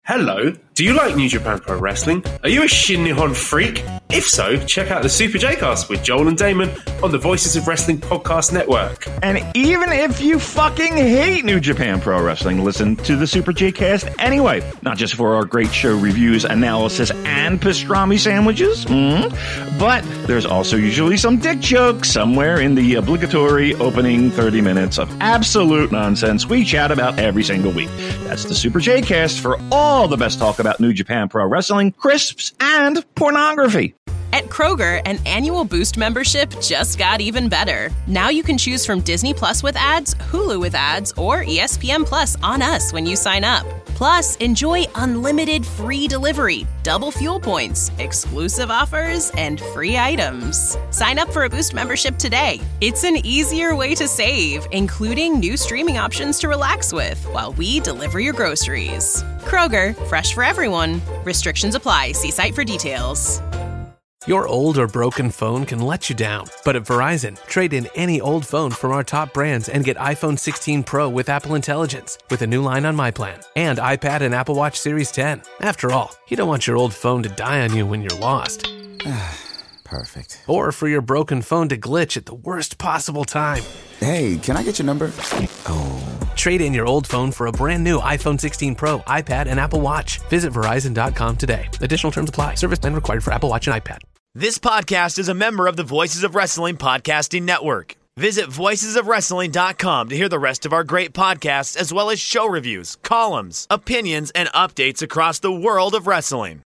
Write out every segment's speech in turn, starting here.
Hello, do you like New Japan Pro Wrestling? Are you a Shin Nihon freak? If so, check out the Super J-Cast with Joel and Damon on the Voices of Wrestling Podcast Network. And even if you fucking hate New Japan Pro Wrestling, listen to the Super J-Cast anyway. Not just for our great show reviews, analysis, and pastrami sandwiches, but there's also usually some dick jokes somewhere in the obligatory opening 30 minutes of absolute nonsense we chat about every single week. That's the Super J-Cast for all the best talk about New Japan Pro Wrestling, crisps, and pornography. At Kroger, an annual Boost membership just got even better. Now you can choose from Disney Plus with ads, Hulu with ads, or ESPN Plus on us when you sign up. Plus, enjoy unlimited free delivery, double fuel points, exclusive offers, and free items. Sign up for a Boost membership today. It's an easier way to save, including new streaming options to relax with while we deliver your groceries. Kroger, fresh for everyone. Restrictions apply. See site for details. Your old or broken phone can let you down, but at Verizon, trade in any old phone from our top brands and get iPhone 16 Pro with Apple Intelligence with a new line on My Plan and iPad and Apple Watch Series 10. After all, you don't want your old phone to die on you when you're lost. Perfect. Or for your broken phone to glitch at the worst possible time. Hey, can I get your number? Oh. Trade in your old phone for a brand new iPhone 16 Pro, iPad, and Apple Watch. Visit Verizon.com today. Additional terms apply. Service plan required for Apple Watch and iPad. This podcast is a member of the Voices of Wrestling Podcasting Network. Visit voicesofwrestling.com to hear the rest of our great podcasts, as well as show reviews, columns, opinions, and updates across the world of wrestling.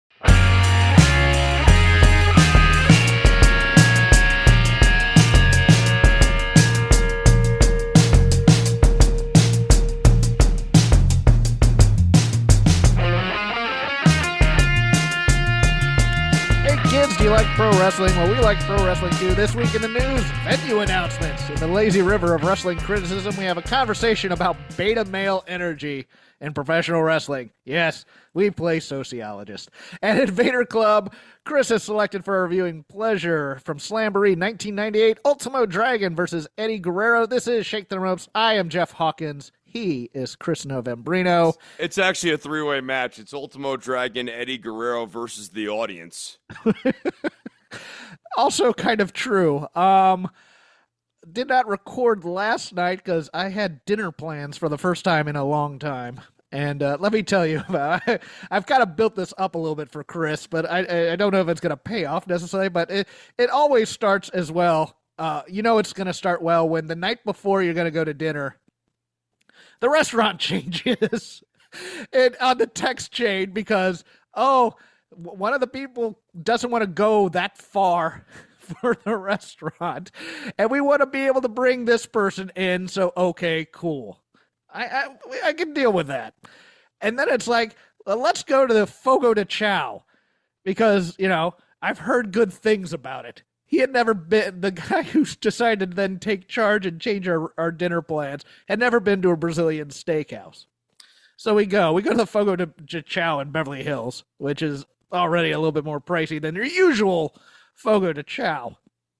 Do you like pro wrestling? Well, we like pro wrestling too. This week in the news, venue announcements. In the lazy river of wrestling criticism, we have a conversation about beta male energy in professional wrestling. Yes, we play sociologist. And at Vader Club, Chris is selected for reviewing Pleasure from Slamboree 1998, Ultimo Dragon versus Eddie Guerrero. This is Shake the Ropes. I am Jeff Hawkins. He is Chris Novembrino. It's actually a three-way match. It's Ultimo Dragon, Eddie Guerrero versus the audience. Also kind of true. Did not record last night because I had dinner plans for the first time in a long time. And let me tell you, I've kind of built this up a little bit for Chris, but I don't know if it's going to pay off necessarily, but it always starts as well. It's going to start well when the night before you're going to go to dinner, the restaurant changes on the text chain because, one of the people doesn't want to go that far for the restaurant, and we want to be able to bring this person in, so okay, cool. I can deal with that. And then it's like, let's go to the Fogo de Chao, because, I've heard good things about it. He had never been, the guy who decided to then take charge and change our dinner plans, had never been to a Brazilian steakhouse. So we go to the Fogo de Chao in Beverly Hills, which is already a little bit more pricey than your usual Fogo de Chao.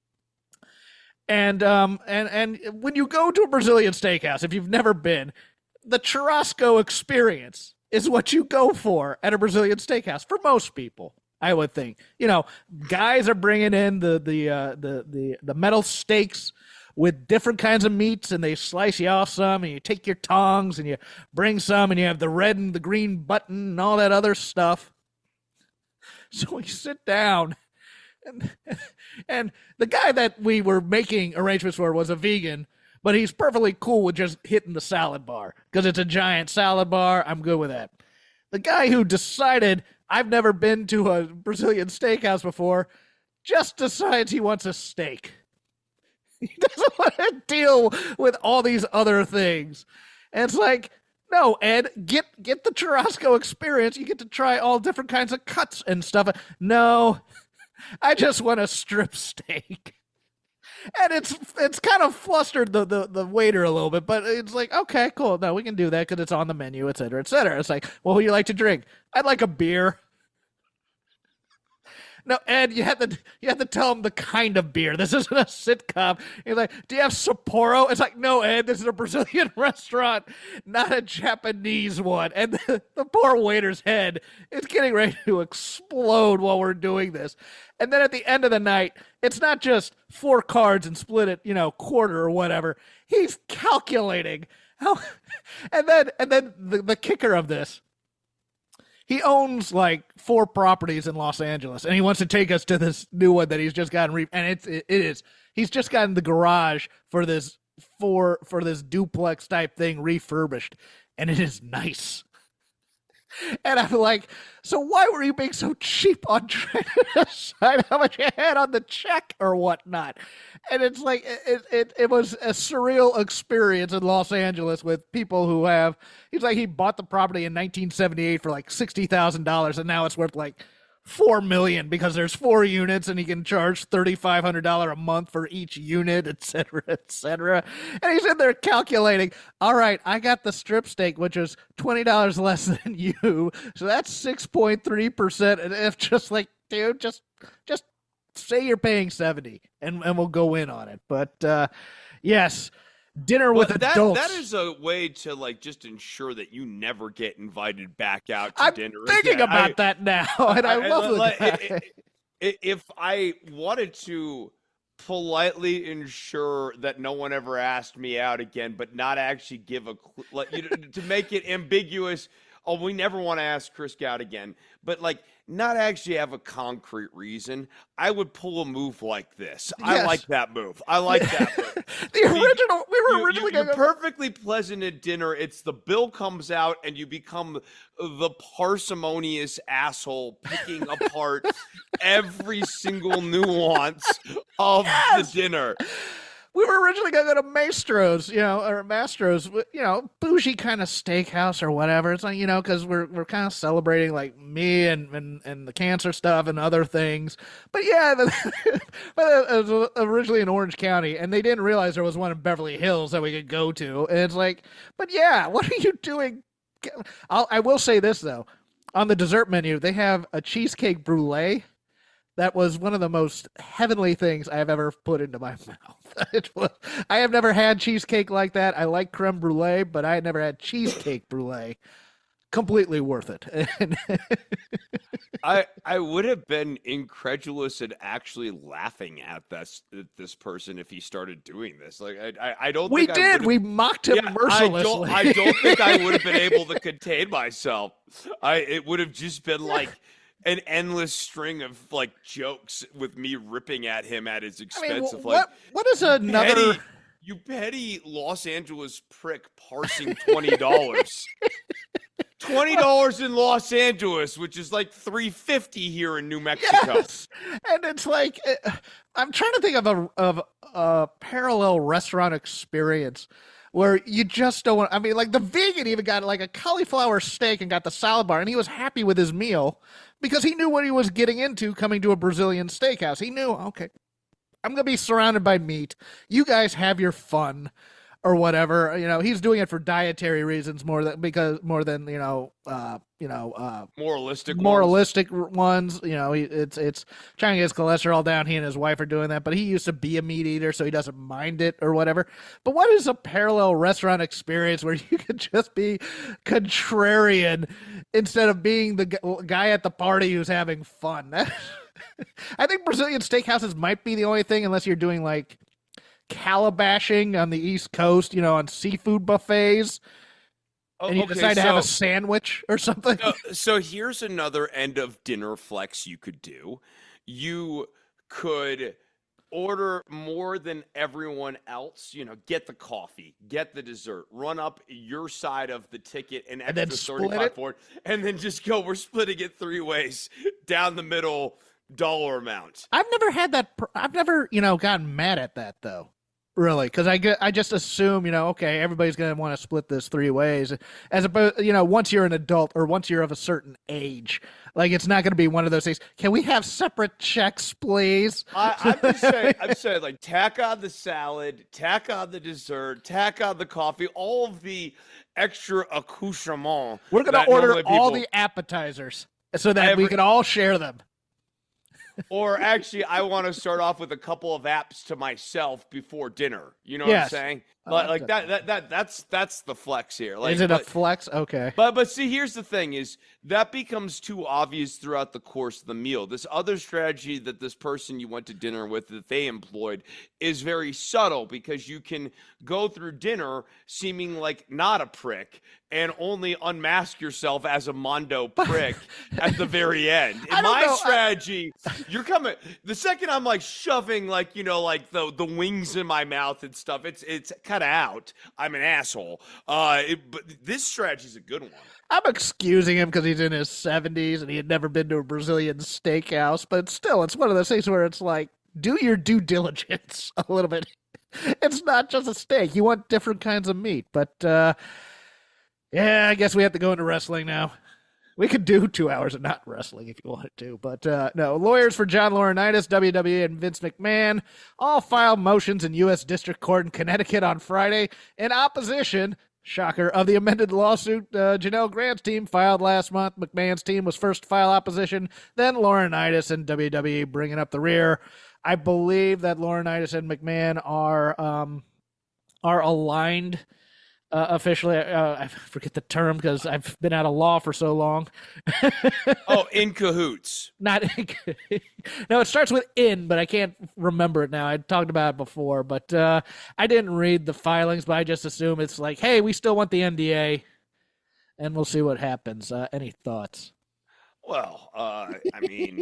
And when you go to a Brazilian steakhouse, if you've never been, the churrasco experience is what you go for at a Brazilian steakhouse for most people. I would think, guys are bringing in the metal steaks with different kinds of meats, and they slice you off some, and you take your tongs and you bring some, and you have the red and the green button and all that other stuff. So we sit down, and the guy that we were making arrangements for was a vegan, but he's perfectly cool with just hitting the salad bar because it's a giant salad bar. I'm good with that. The guy who decided I've never been to a Brazilian steakhouse before just decides he wants a steak. He doesn't want to deal with all these other things. And it's like, no, Ed, get the churrasco experience. You get to try all different kinds of cuts and stuff. No, I just want a strip steak. And it's kind of flustered the waiter a little bit, but it's like, okay, cool. No, we can do that because it's on the menu, et cetera, et cetera. It's like, well, who do you like to drink? I'd like a beer. No, Ed, you had to tell him the kind of beer. This isn't a sitcom. He's like, do you have Sapporo? It's like, no, Ed, this is a Brazilian restaurant, not a Japanese one. And the poor waiter's head is getting ready to explode while we're doing this. And then at the end of the night, it's not just 4 cards and split it, quarter or whatever. He's calculating how, and then the kicker of this. He owns like 4 properties in Los Angeles, and he wants to take us to this new one that he's just gotten. He's just gotten the garage for this duplex type thing refurbished, and it is nice. And I'm like, so why were you being so cheap on trying to decide how much you had on the check or whatnot? And it's like, it was a surreal experience in Los Angeles with people who have, he's like, he bought the property in 1978 for like $60,000, and now it's worth like $4 million because there's 4 units and he can charge $3,500 a month for each unit, et cetera, et cetera. And he's in there calculating, all right, I got the strip steak, which is $20 less than you. So that's 6.3%. And if just like, dude, just say you're paying 70 and we'll go in on it. But yes, dinner with adults. That is a way to like just ensure that you never get invited back out to I'm dinner. Thinking about that now, and I love it. If I wanted to politely ensure that no one ever asked me out again, but not actually give to make it ambiguous. Oh, we never want to ask Chris out again, but like not actually have a concrete reason. I would pull a move like this. Yes. I like that move. I like that move. We were originally you're perfectly pleasant at dinner. It's the bill comes out and you become the parsimonious asshole picking apart every single nuance of the dinner. We were originally going to go to Mastro's, bougie kind of steakhouse or whatever. It's like, because we're kind of celebrating like me and the cancer stuff and other things. But yeah, but it was originally in Orange County, and they didn't realize there was one in Beverly Hills that we could go to. And it's like, but yeah, what are you doing? I will say this though, on the dessert menu, they have a cheesecake brulee. That was one of the most heavenly things I have ever put into my mouth. I have never had cheesecake like that. I like creme brulee, but I had never had cheesecake brulee. Completely worth it. I would have been incredulous and actually laughing at this person if he started doing this. Like I don't. We did. We mocked him mercilessly. I don't think I would have been able to contain myself. It would have just been like an endless string of like jokes with me ripping at him at his expense. What is another? You petty Los Angeles prick parsing $20. $20 in Los Angeles, which is like $3.50 here in New Mexico. Yes. And it's like, I'm trying to think of a parallel restaurant experience where you just don't want, like the vegan even got like a cauliflower steak and got the salad bar, and he was happy with his meal because he knew what he was getting into coming to a Brazilian steakhouse. He knew, okay, I'm going to be surrounded by meat. You guys have your fun or whatever. He's doing it for dietary reasons more than moralistic ones. It's trying to get his cholesterol down. He and his wife are doing that, but he used to be a meat eater, so he doesn't mind it or whatever. But what is a parallel restaurant experience where you could just be contrarian instead of being the guy at the party who's having fun? I think Brazilian steakhouses might be the only thing, unless you're doing like calabashing on the East Coast, on seafood buffets, and you decide to have a sandwich or something. So here's another end of dinner flex you could do. You could order more than everyone else, get the coffee, get the dessert, run up your side of the ticket and extra $35 for it, and then just go, we're splitting it 3 ways down the middle dollar amount. I've never had that. I've never, gotten mad at that though. Really, because I just assume, okay, everybody's going to want to split this 3 ways, as opposed, once you're an adult or once you're of a certain age, like it's not going to be one of those things. Can we have separate checks, please? I'm saying, like, tack on the salad, tack on the dessert, tack on the coffee, all of the extra accoutrement. We're going to order all the appetizers so that we can all share them. Or actually, I want to start off with a couple of apps to myself before dinner. You know what I'm saying? Like that's the flex here. Like, is it a flex? Okay. But see, here's the thing: is that becomes too obvious throughout the course of the meal. This other strategy that this person you went to dinner with that they employed is very subtle, because you can go through dinner seeming like not a prick and only unmask yourself as a Mondo prick at the very end. In my strategy, you're coming the second I'm like shoving like the wings in my mouth and stuff. It's kind of out. I'm an asshole. But this strategy is a good one. I'm excusing him because he's in his 70s and he had never been to a Brazilian steakhouse, but still, it's one of those things where it's like, do your due diligence a little bit. It's not just a steak. You want different kinds of meat. But, yeah, I guess we have to go into wrestling now. We could do 2 hours of not wrestling if you wanted to. But, no, lawyers for John Laurinaitis, WWE, and Vince McMahon all filed motions in U.S. District Court in Connecticut on Friday in opposition, shocker, of the amended lawsuit Janelle Grant's team filed last month. McMahon's team was first to file opposition, then Laurinaitis and WWE bringing up the rear. I believe that Laurinaitis and McMahon are aligned officially. I forget the term because I've been out of law for so long. In cahoots. Not in No, it starts with in, but I can't remember it now. I talked about it before, but I didn't read the filings, but I just assume it's like, hey, we still want the NDA, and we'll see what happens. Any thoughts? Well, I mean,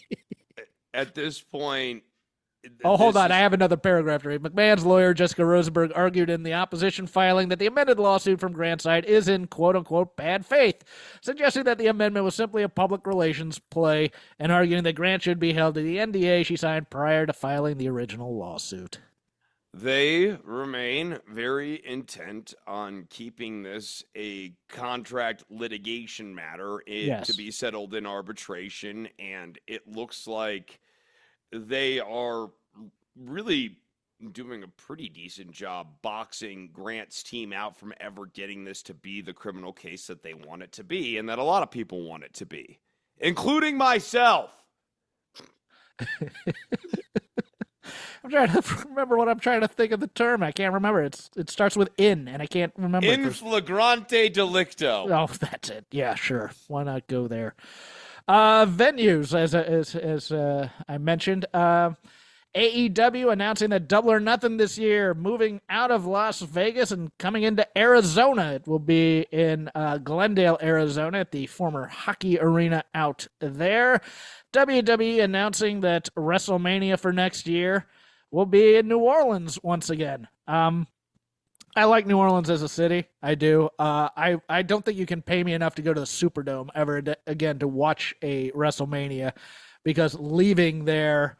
at this point... Oh, hold on. I have another paragraph to read. McMahon's lawyer, Jessica Rosenberg, argued in the opposition filing that the amended lawsuit from Grant's side is in quote-unquote bad faith, suggesting that the amendment was simply a public relations play and arguing that Grant should be held to the NDA she signed prior to filing the original lawsuit. They remain very intent on keeping this a contract litigation matter to be settled in arbitration, and it looks like they are really doing a pretty decent job boxing Grant's team out from ever getting this to be the criminal case that they want it to be, and that a lot of people want it to be, including myself. I'm trying to remember what I'm trying to think of the term. I can't remember. It starts with in, and I can't remember. In flagrante delicto. Oh, that's it. Yeah, sure. Why not go there? Venues, as I mentioned, AEW announcing that Double or Nothing this year, moving out of Las Vegas and coming into Arizona. It will be in Glendale, Arizona, at the former hockey arena out there. WWE announcing that WrestleMania for next year will be in New Orleans once again. I like New Orleans as a city. I do. I don't think you can pay me enough to go to the Superdome ever again to watch a WrestleMania, because leaving there,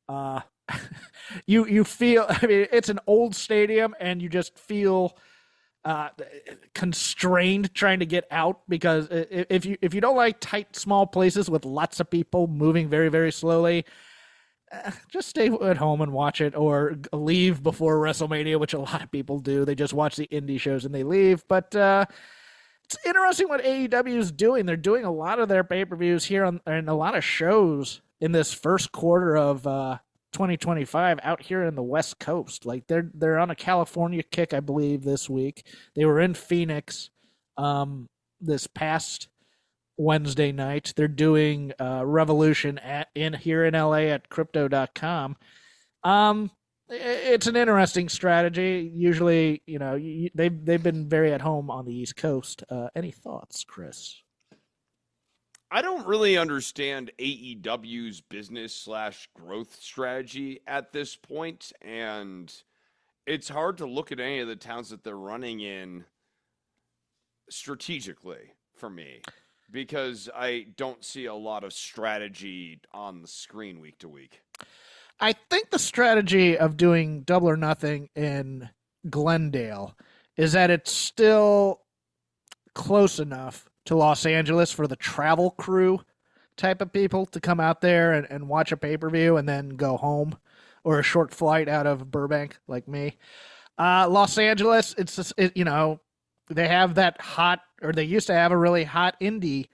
you feel. I mean, it's an old stadium, and you just feel constrained trying to get out, because if you don't like tight, small places with lots of people moving very, very slowly, just stay at home and watch it, or leave before WrestleMania, which a lot of people do. They just watch the indie shows and they leave. But it's interesting what AEW is doing. They're doing a lot of their pay-per-views here and a lot of shows in this first quarter of 2025 out here in the West Coast. Like they're on a California kick, I believe, this week. They were in Phoenix this past Wednesday night. They're doing Revolution here in LA at Crypto.com. It's an interesting strategy. Usually, they've been very at home on the East Coast. Any thoughts, Chris? I don't really understand AEW's business/growth strategy at this point, and it's hard to look at any of the towns that they're running in strategically for me, because I don't see a lot of strategy on the screen week to week. I think the strategy of doing Double or Nothing in Glendale is that it's still close enough to Los Angeles for the travel crew type of people to come out there and watch a pay-per-view and then go home, or a short flight out of Burbank like me. Los Angeles, it's just, they have that hot, or they used to have a really hot indie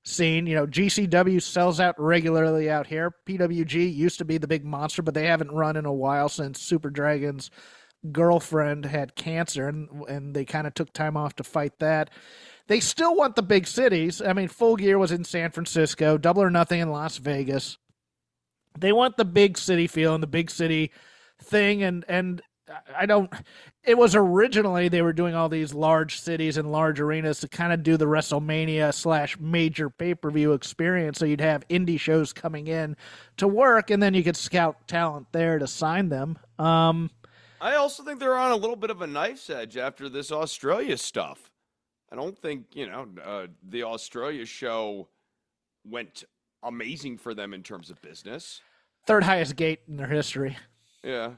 scene. You know, GCW sells out regularly out here. PWG used to be the big monster, but they haven't run in a while since Super Dragon's girlfriend had cancer, and they kind of took time off to fight that. They still want the big cities. I mean, Full Gear was in San Francisco, Double or Nothing in Las Vegas. They want the big city feel and the big city thing, and I don't. It was originally they were doing all these large cities and large arenas to kind of do the WrestleMania / major pay-per-view experience. So you'd have indie shows coming in to work, and then you could scout talent there to sign them. I also think they're on a little bit of a knife's edge after this Australia stuff. I don't think, the Australia show went amazing for them in terms of business. Third highest gate in their history. Yeah.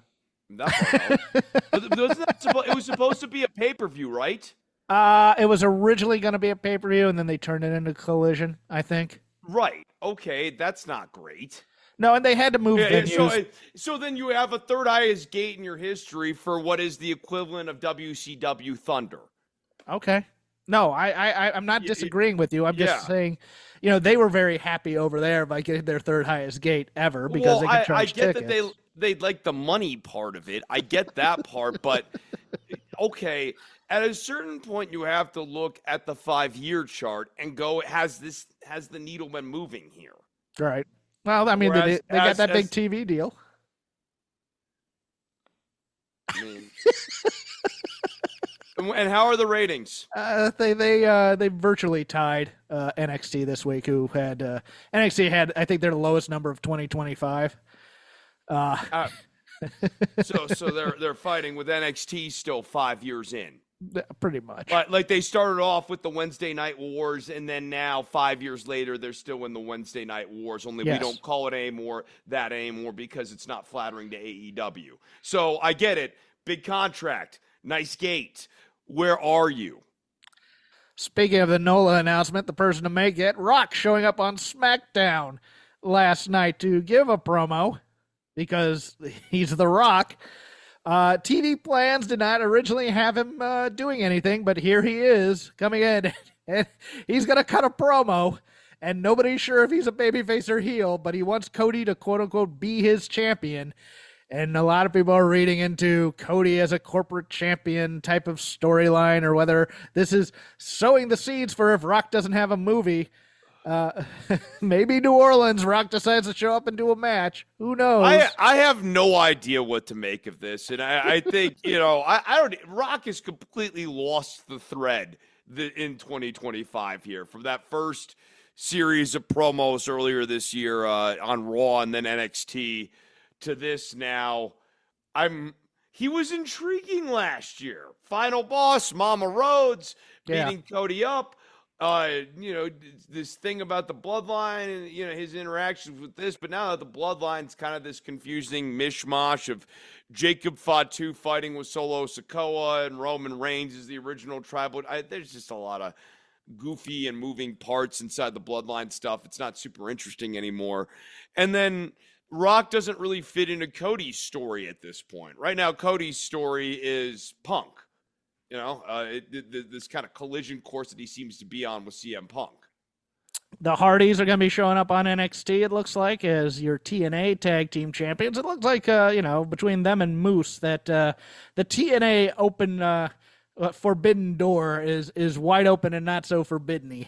It was supposed to be a pay-per-view, right? It was originally going to be a pay-per-view, and then they turned it into Collision, I think. Right. Okay, that's not great. No, and they had to move venues. So then you have a third highest gate in your history for what is the equivalent of WCW Thunder. Okay. No, I'm not disagreeing with you. I'm just saying, they were very happy over there by getting their third highest gate ever because they could charge tickets. I get that they like the money part of it. I get that part, but okay, at a certain point you have to look at the 5-year chart and go, has the needle been moving here? Right. Well, I mean, they got that big TV deal. I mean, and how are the ratings? They virtually tied NXT this week, who had NXT had, I think, their lowest number of 2025. So they're fighting with NXT still 5 years in. Pretty much. But like they started off with the Wednesday Night Wars, and then now 5 years later they're still in the Wednesday Night Wars. Only we don't call it that anymore because it's not flattering to AEW. So I get it. Big contract, nice gate. Where are you? Speaking of the NOLA announcement, the person to make it, Rock showing up on SmackDown last night to give a promo because he's The Rock. TV plans did not originally have him doing anything, but here he is coming in, and he's going to cut a promo, and nobody's sure if he's a babyface or heel, but he wants Cody to quote-unquote be his champion. And a lot of people are reading into Cody as a corporate champion type of storyline, or whether this is sowing the seeds for if Rock doesn't have a movie. Maybe New Orleans, Rock decides to show up and do a match. Who knows? I have no idea what to make of this. And I think, Rock has completely lost the thread in 2025 here from that first series of promos earlier this year on Raw and then NXT. To this now, he was intriguing last year. Final Boss, Mama Rhodes, beating Cody up. This thing about the bloodline and, his interactions with this. But now that the bloodline's kind of this confusing mishmash of Jacob Fatu fighting with Solo Sikoa and Roman Reigns is the original tribal. There's just a lot of goofy and moving parts inside the bloodline stuff. It's not super interesting anymore. And then Rock doesn't really fit into Cody's story at this point. Right now, Cody's story is Punk. This kind of collision course that he seems to be on with CM Punk. The Hardys are going to be showing up on NXT, it looks like, as your TNA tag team champions. It looks like, between them and Moose, that the TNA open forbidden door is wide open and not so forbidden-y.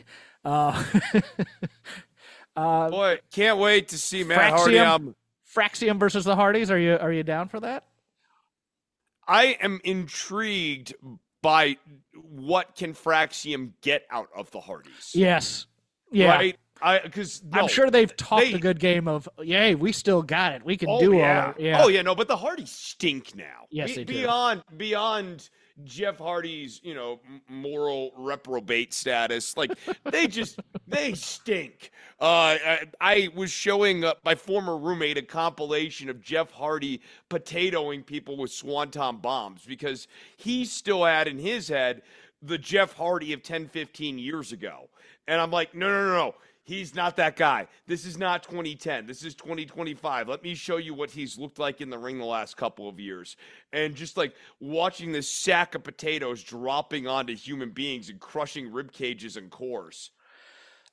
Boy, can't wait to see Matt Hardy. Fraxium versus the Hardys. Are you down for that? I am intrigued by what can Fraxium get out of the Hardys. Yes. Yeah. Right? Because I'm sure they've talked a good game of, yay, we still got it. We can do all that. Yeah. Oh, yeah, no, but the Hardys stink now. Yes, they do. Beyond Jeff Hardy's, moral reprobate status. Like, they stink. I was showing my former roommate a compilation of Jeff Hardy potatoing people with Swanton bombs because he still had in his head the Jeff Hardy of 10, 15 years ago. And I'm like, no. He's not that guy. This is not 2010. This is 2025. Let me show you what he's looked like in the ring the last couple of years. And just like watching this sack of potatoes dropping onto human beings and crushing rib cages and cores.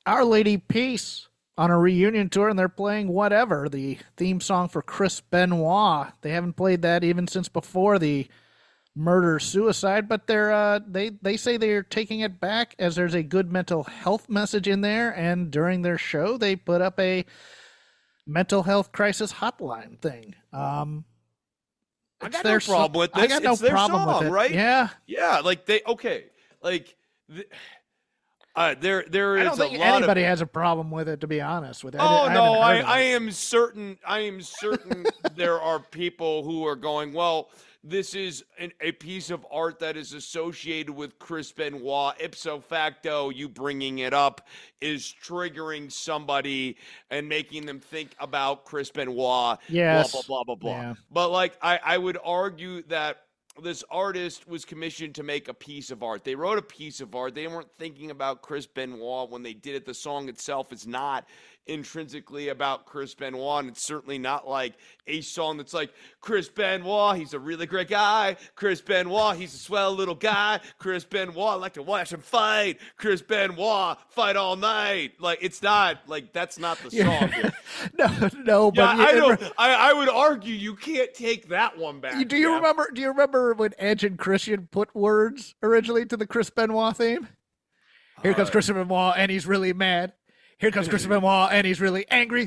Our Lady Peace on a reunion tour, and they're playing Whatever, the theme song for Chris Benoit. They haven't played that even since before the murder-suicide, but they say they're taking it back as there's a good mental health message in there, and during their show, they put up a mental health crisis hotline thing. I got no problem with this. I got no problem with it, right? Yeah. Yeah, like there is I don't think anybody has a problem with it, to be honest with it. I am certain there are people who are going, well, this is a piece of art that is associated with Chris Benoit. Ipso facto, you bringing it up is triggering somebody and making them think about Chris Benoit. Yes. Blah, blah, blah, blah, blah. Yeah. But like, I would argue that this artist was commissioned to make a piece of art. They wrote a piece of art. They weren't thinking about Chris Benoit when they did it. The song itself is not intrinsically about Chris Benoit, and it's certainly not like a song that's like, Chris Benoit, he's a really great guy. Chris Benoit, he's a swell little guy. Chris Benoit, I like to watch him fight. Chris Benoit, fight all night. Like, it's not, like, that's not the song. No, but yeah, I would argue you can't take that one back. Do you remember when Edge and Christian put words originally to the Chris Benoit theme? Here comes Chris Benoit, and he's really mad. Here comes Chris Benoit, and he's really angry.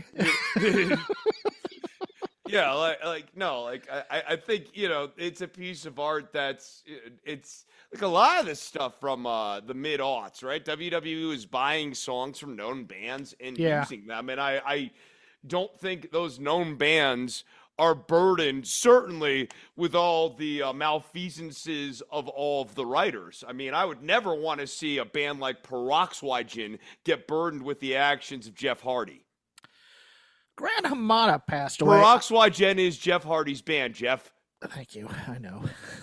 Yeah, I think, it's a piece of art it's like a lot of this stuff from the mid-aughts, right? WWE is buying songs from known bands and using them, and I don't think those known bands are burdened, certainly, with all the malfeasances of all of the writers. I mean, I would never want to see a band like Peroxygen get burdened with the actions of Jeff Hardy. Gran Hamada passed away. Peroxygen is Jeff Hardy's band, Jeff. Thank you. I know.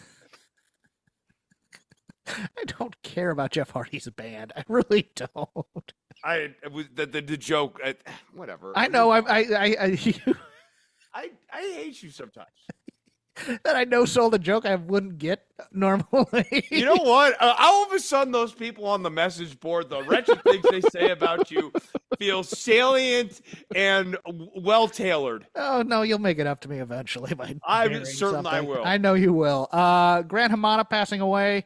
I don't care about Jeff Hardy's band. I really don't. The joke. Whatever. I know. I hate you sometimes. That I know sold a joke I wouldn't get normally. You know what? All of a sudden, those people on the message board, the wretched things they say about you feel salient and well-tailored. Oh, no, you'll make it up to me eventually. I'm certain I will. I know you will. Gran Hamada passing away.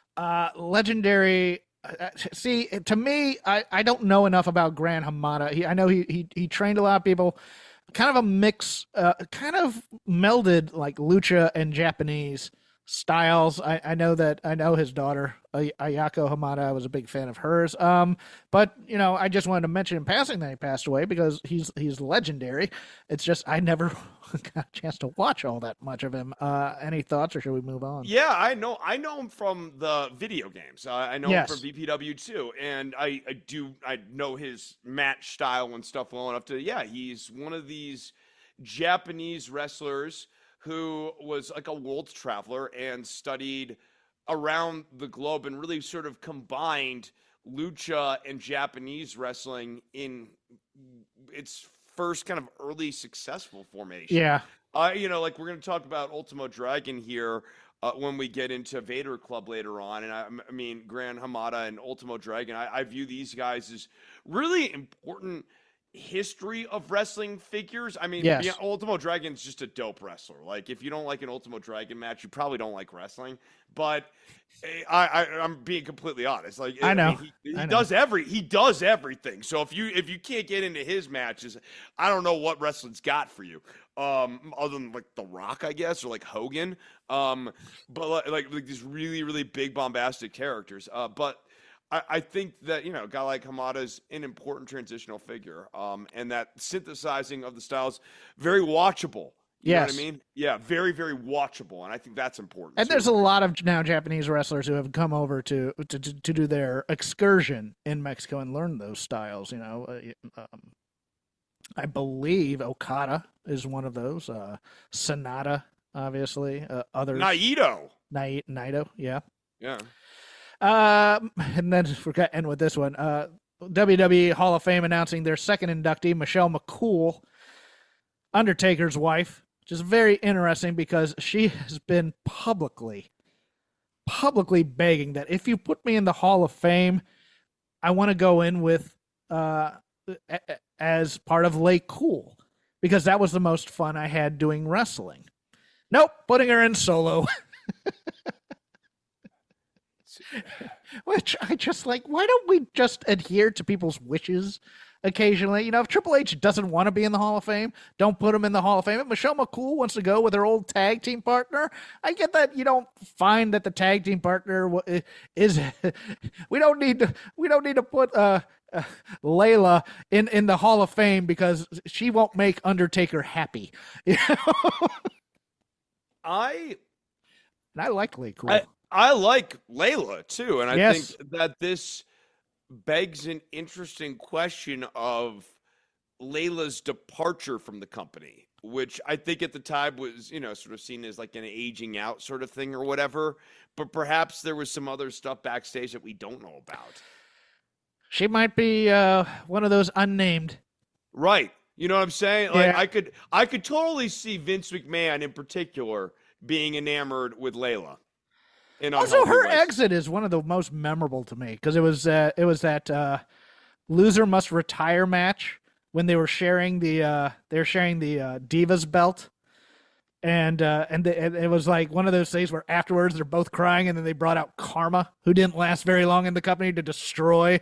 Legendary. See, to me, I don't know enough about Gran Hamada. I know he trained a lot of people. Kind of a mix, kind of melded like lucha and Japanese styles. I know his daughter, Ayako Hamada. I was a big fan of hers. But I just wanted to mention in passing that he passed away because he's legendary. It's just I never got a chance to watch all that much of him. Any thoughts, or should we move on? Yeah, I know him from the video games. I know him from VPW too, and I know his match style and stuff well enough to. Yeah, he's one of these Japanese wrestlers who was like a world traveler and studied around the globe and really sort of combined lucha and Japanese wrestling in its first kind of early successful formation. Yeah. Like we're going to talk about Ultimo Dragon here when we get into Vader Club later on. And I mean, Gran Hamada and Ultimo Dragon, I view these guys as really important history of wrestling figures. I mean, Ultimo Dragon's just a dope wrestler. Like, if you don't like an Ultimo Dragon match, you probably don't like wrestling. But I'm being completely honest. Like, I know he does everything. So if you can't get into his matches, I don't know what wrestling's got for you. Other than like The Rock, I guess, or like Hogan. But like these really, really big bombastic characters. But I think that, a guy like Hamada is an important transitional figure, and that synthesizing of the styles, very watchable. You know what I mean? Yeah, very, very watchable, and I think that's important. And there's a lot of now Japanese wrestlers who have come over to do their excursion in Mexico and learn those styles. I believe Okada is one of those. Sonata, obviously. Others. Naito, yeah. Yeah. And then we're going to end with this one. WWE Hall of Fame announcing their second inductee, Michelle McCool, Undertaker's wife, which is very interesting because she has been publicly begging that if you put me in the Hall of Fame, I want to go in with as part of Lay Cool, because that was the most fun I had doing wrestling. Nope, putting her in solo. Which I just like, why don't we just adhere to people's wishes occasionally? You know, if Triple H doesn't want to be in the Hall of Fame, don't put him in the Hall of Fame. If Michelle McCool wants to go with her old tag team partner, I get that you don't find that the tag team partner is we don't need to put Layla in the Hall of Fame because she won't make Undertaker happy. You know? I like Lay Cool. I like Layla too, and I Yes. think that this begs an interesting question of Layla's departure from the company, which I think at the time was, you know, sort of seen as like an aging out sort of thing or whatever. But perhaps there was some other stuff backstage that we don't know about. She might be one of those unnamed. Right. You know what I'm saying? Like Yeah. I could totally see Vince McMahon in particular being enamored with Layla. Also, her exit is one of the most memorable to me because it was that loser must retire match when they were sharing the Divas belt, and it was like one of those things where afterwards they're both crying, and then they brought out Karma, who didn't last very long in the company, to destroy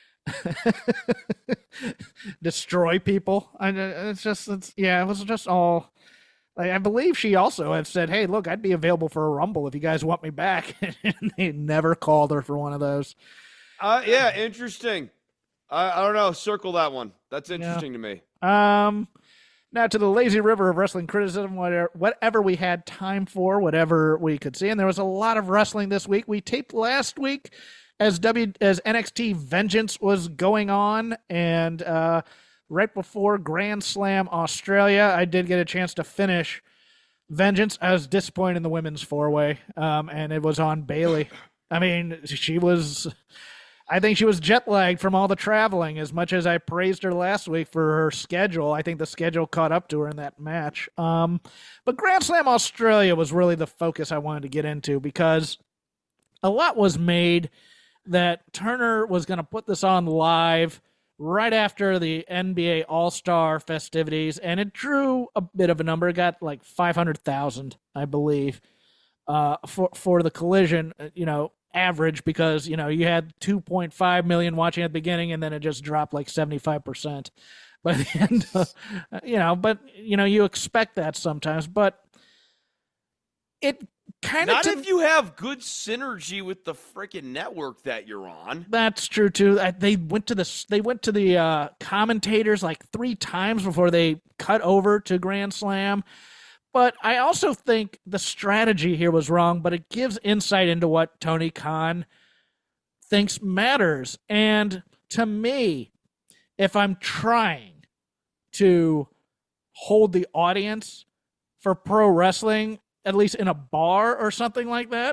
people. And it was just all. I believe she also had said, hey, look, I'd be available for a Rumble if you guys want me back. And they never called her for one of those. Yeah, interesting. I don't know. Circle that one. That's interesting to me. Now to the lazy river of wrestling criticism, whatever we had time for, whatever we could see. And there was a lot of wrestling this week. We taped last week as NXT Vengeance was going on, and right before Grand Slam Australia, I did get a chance to finish Vengeance. I was disappointed in the women's four-way, and it was on Bayley. I mean, I think she was jet-lagged from all the traveling. As much as I praised her last week for her schedule, I think the schedule caught up to her in that match. But Grand Slam Australia was really the focus I wanted to get into, because a lot was made that Turner was going to put this on live right after the NBA All-Star festivities, and it drew a bit of a number. It got like 500,000, I believe, for the Collision, average, because, you had 2.5 million watching at the beginning, and then it just dropped like 75% by the end. You expect that sometimes, but it kind of... Not if you have good synergy with the freaking network that you're on. That's true too. They went to the commentators like 3 times before they cut over to Grand Slam. But I also think the strategy here was wrong, but it gives insight into what Tony Khan thinks matters. And to me, if I'm trying to hold the audience for pro wrestling, at least in a bar or something like that,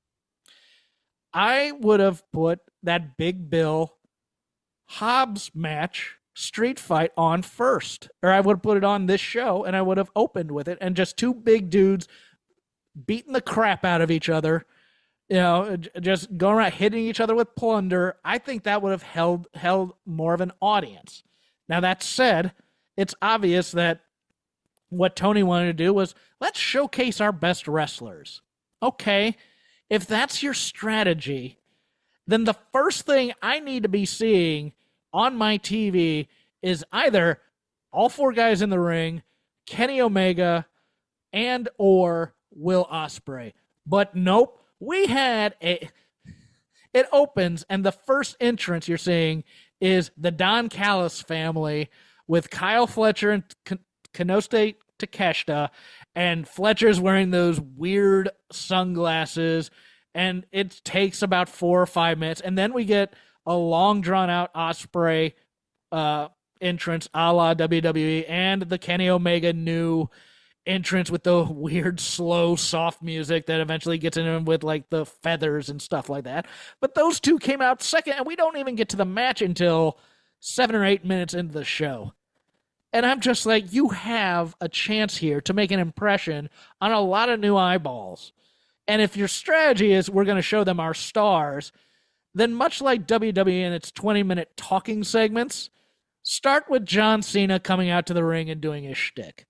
I would have put that Big Bill Hobbs match street fight on first, or I would have put it on this show, and I would have opened with it, and just 2 big dudes beating the crap out of each other, just going around hitting each other with plunder. I think that would have held more of an audience. Now, that said, it's obvious that what Tony wanted to do was, let's showcase our best wrestlers. Okay, if that's your strategy, then the first thing I need to be seeing on my TV is either all 4 guys in the ring, Kenny Omega, and or Will Ospreay. But nope, it opens, and the first entrance you're seeing is the Don Callis family with Kyle Fletcher and Konosuke Takeshita, and Fletcher's wearing those weird sunglasses, and it takes about 4 or 5 minutes, and then we get a long drawn-out Ospreay entrance a la WWE, and the Kenny Omega new entrance with the weird, slow, soft music that eventually gets in him with like the feathers and stuff like that. But those 2 came out second, and we don't even get to the match until 7 or 8 minutes into the show. And I'm just like, you have a chance here to make an impression on a lot of new eyeballs. And if your strategy is we're going to show them our stars, then much like WWE and its 20-minute talking segments, start with John Cena coming out to the ring and doing his shtick.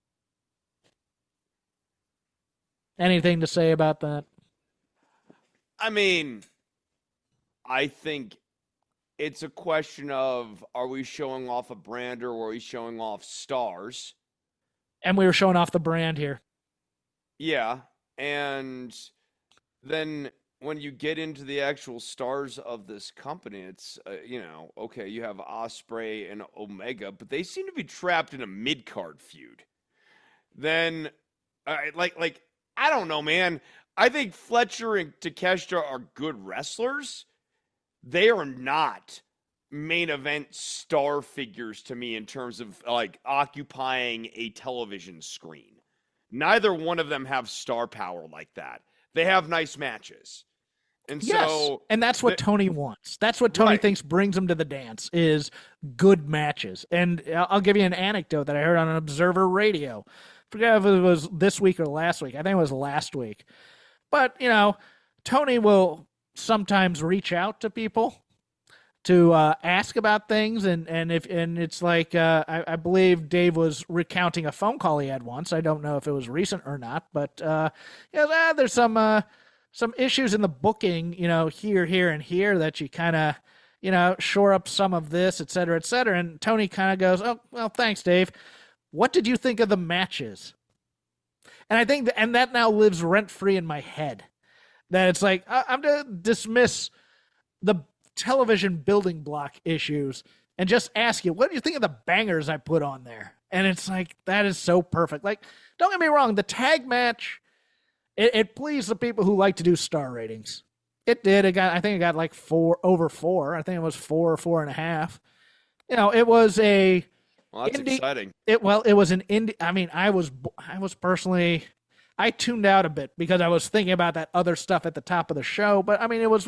Anything to say about that? I mean, I think it's a question of, are we showing off a brand or are we showing off stars? And we were showing off the brand here. Yeah, and then when you get into the actual stars of this company, it's, okay, you have Ospreay and Omega, but they seem to be trapped in a mid-card feud. Then, I don't know, man. I think Fletcher and Takeshita are good wrestlers. They are not main event star figures to me in terms of occupying a television screen. Neither one of them have star power like that. They have nice matches. And and that's what Tony wants. That's what Tony thinks brings him to the dance is good matches. And I'll give you an anecdote that I heard on an Observer Radio. I forget if it was this week or last week. I think it was last week. But, Tony will sometimes reach out to people to ask about things, and it's like I believe Dave was recounting a phone call he had once. I don't know if it was recent or not, but there's some issues in the booking, here, and here that you kind of, shore up some of this, et cetera, et cetera. And Tony kind of goes, "Oh, well, thanks, Dave. What did you think of the matches?" And I think that now lives rent-free in my head. That it's like, I'm going to dismiss the television building block issues and just ask you, what do you think of the bangers I put on there? And it's like, that is so perfect. Like, don't get me wrong, the tag match, it pleased the people who like to do star ratings. It did. I think it got like 4 over 4. I think it was 4 or 4.5. It was a... Well, that's exciting. It was an indie. I mean, I was personally, I tuned out a bit because I was thinking about that other stuff at the top of the show. But I mean, it was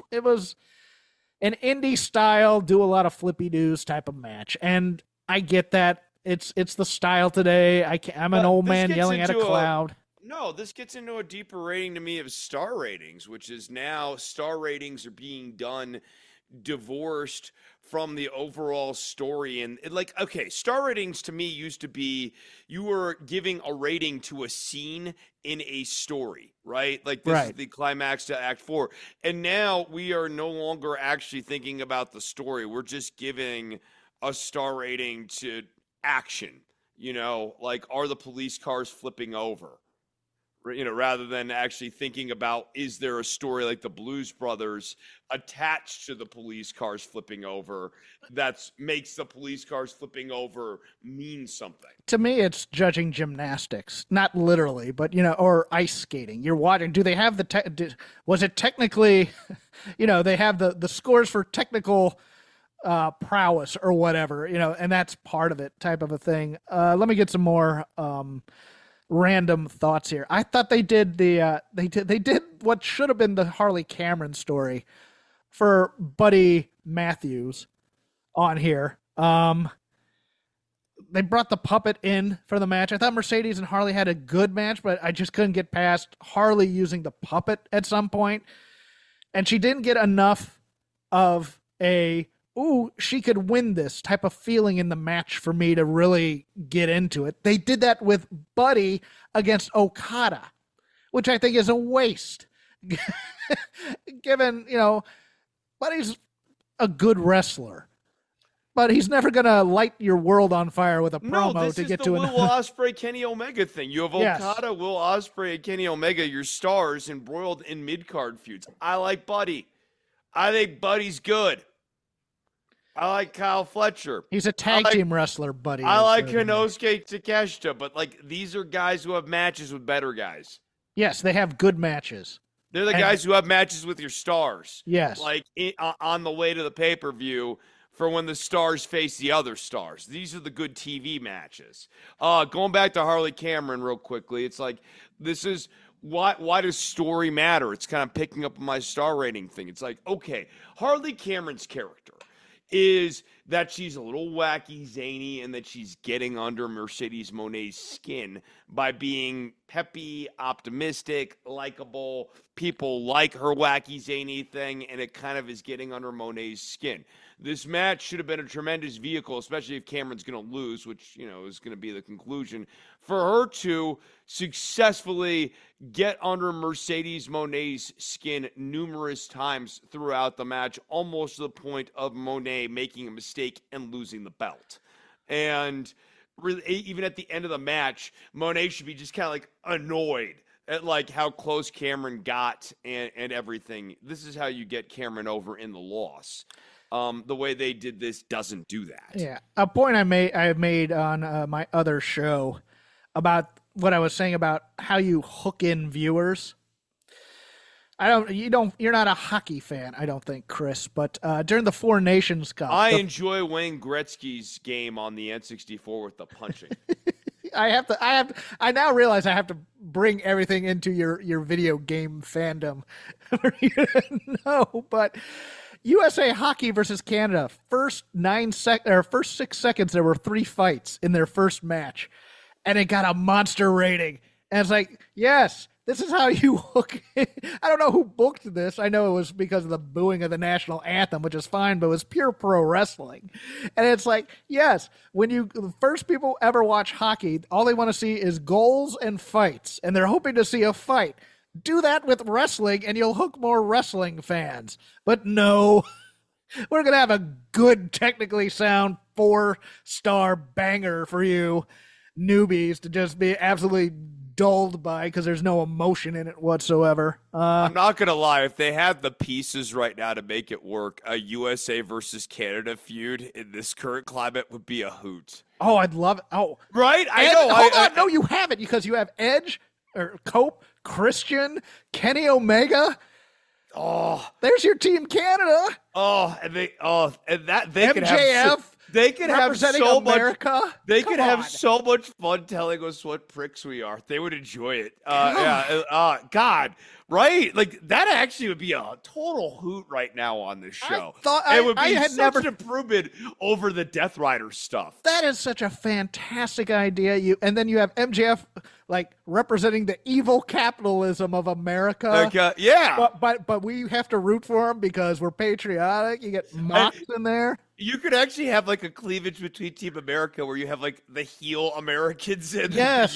an indie style, do a lot of flippy doos type of match, and I get that it's the style today. I'm an old man yelling at a cloud. No, this gets into a deeper rating to me of star ratings, which is now star ratings are being done divorced from the overall story. And star ratings to me used to be you were giving a rating to a scene in a story, right? Like this is the climax to Act 4. And now we are no longer actually thinking about the story. We're just giving a star rating to action, are the police cars flipping over? Rather than actually thinking about, is there a story like the Blues Brothers attached to the police cars flipping over that makes the police cars flipping over mean something? To me, it's judging gymnastics, not literally, but, or ice skating. You're watching. Do they have was it technically, they have the scores for technical prowess or whatever, and that's part of it type of a thing. Let me get some more random thoughts here. I thought they did they did what should have been the Harley Cameron story for Buddy Matthews on here. They brought the puppet in for the match. I thought Mercedes and Harley had a good match, but I just couldn't get past Harley using the puppet at some point. And she didn't get enough of she could win this type of feeling in the match for me to really get into it. They did that with Buddy against Okada, which I think is a waste. Given, Buddy's a good wrestler, but he's never going to light your world on fire with a promo to get to Will Ospreay, Kenny Omega thing. You have Okada, Yes. Will Ospreay, and Kenny Omega, your stars, embroiled in mid-card feuds. I like Buddy. I think Buddy's good. I like Kyle Fletcher. He's a tag team wrestler, Buddy. I like Konosuke Takeshita, but these are guys who have matches with better guys. Yes, they have good matches. They're the guys who have matches with your stars. Yes. On the way to the pay-per-view for when the stars face the other stars. These are the good TV matches. Going back to Harley Cameron real quickly, it's like this is why does story matter? It's kind of picking up on my star rating thing. It's like, okay, Harley Cameron's character is that she's a little wacky, zany, and that she's getting under Mercedes Moné's skin by being peppy, optimistic, likable. People like her wacky, zany thing, and it kind of is getting under Monet's skin. This match should have been a tremendous vehicle, especially if Cameron's going to lose, which, is going to be the conclusion, for her to successfully get under Mercedes Monet's skin numerous times throughout the match, almost to the point of Monet making a mistake and losing the belt. And really, even at the end of the match, Monet should be just kind of like annoyed at like how close Cameron got and everything. This is how you get Cameron over in the loss. The way they did this doesn't do that. Yeah, a point I made on my other show about what I was saying about how you hook in viewers. You're not a hockey fan, I don't think, Chris, but during the Four Nations Cup. I enjoy Wayne Gretzky's game on the N64 with the punching. I now realize I have to bring everything into your video game fandom for you to know, but USA Hockey versus Canada, first 6 seconds, there were 3 fights in their first match, and it got a monster rating. And it's like, yes, this is how you hook it. I don't know who booked this. I know it was because of the booing of the national anthem, which is fine, but it was pure pro wrestling. And it's like, yes, when the first people ever watch hockey, all they want to see is goals and fights, and they're hoping to see a fight. Do that with wrestling, and you'll hook more wrestling fans. But no, we're going to have a good, technically sound 4-star banger for you newbies to just be absolutely dulled by because there's no emotion in it whatsoever. I'm not going to lie. If they had the pieces right now to make it work, a USA versus Canada feud in this current climate would be a hoot. Oh, I'd love it. Oh, right? I know. Hold on. No, you haven't, because you have Edge, or Cope, Christian, Kenny Omega. Oh, there's your Team Canada. They could MJF. They could have so America. much. They could have so much fun telling us what pricks we are. They would enjoy it. God, right? Like that actually would be a total hoot right now on this show. It would be such an improvement over the Death Rider stuff. That is such a fantastic idea. And then you have MJF like representing the evil capitalism of America. Yeah. But we have to root for him because we're patriotic. You get Mox in there. You could actually have like a cleavage between Team America where you have like the heel Americans and we have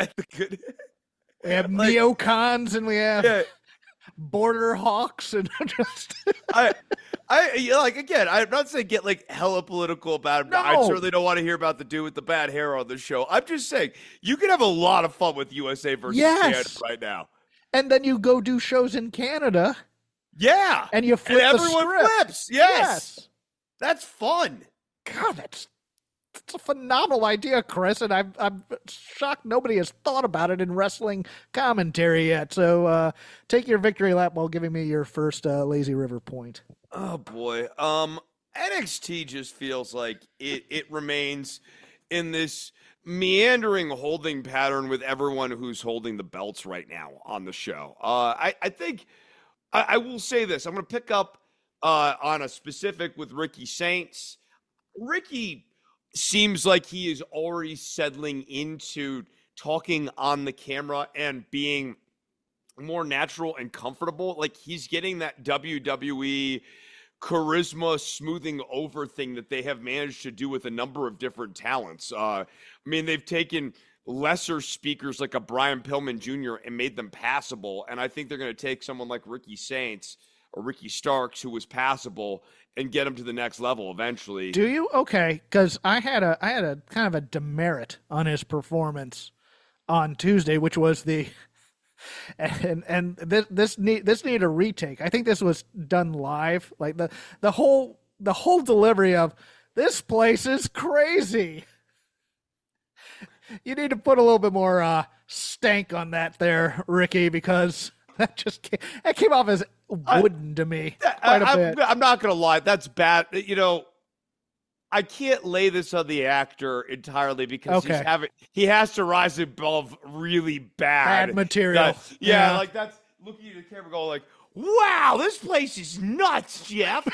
neocons and we have border hawks and just again, I'm not saying get like hella political about it. No. I certainly don't want to hear about the dude with the bad hair on the show. I'm just saying you can have a lot of fun with USA versus Canada right now. And then you go do shows in Canada. Yeah. And you flip and everyone the script. flips. Yes. That's fun. God, that's a phenomenal idea, Chris, and I'm shocked nobody has thought about it in wrestling commentary yet. So take your victory lap while giving me your first Lazy River point. Oh, boy. NXT just feels like it remains in this meandering holding pattern with everyone who's holding the belts right now on the show. I think I will say this. I'm going to pick up on a specific with Ricky Saints. Ricky seems like he is already settling into talking on the camera and being more natural and comfortable. Like he's getting that WWE charisma smoothing over thing that they have managed to do with a number of different talents. I mean, they've taken lesser speakers like a Brian Pillman Jr. and made them passable. And I think they're going to take someone like Ricky Saints or Ricky Starks, who was passable, and get him to the next level eventually. Do you? Okay, because I had a kind of a demerit on his performance on Tuesday, which was this needed a retake. I think this was done live. Like the whole delivery of this place is crazy. You need to put a little bit more stank on that there, Ricky, because that came off as wooden to me quite a bit. I'm not going to lie. That's bad. I can't lay this on the actor entirely because he has to rise above really bad material. Like that's looking at the camera going like, wow, this place is nuts, Jeff.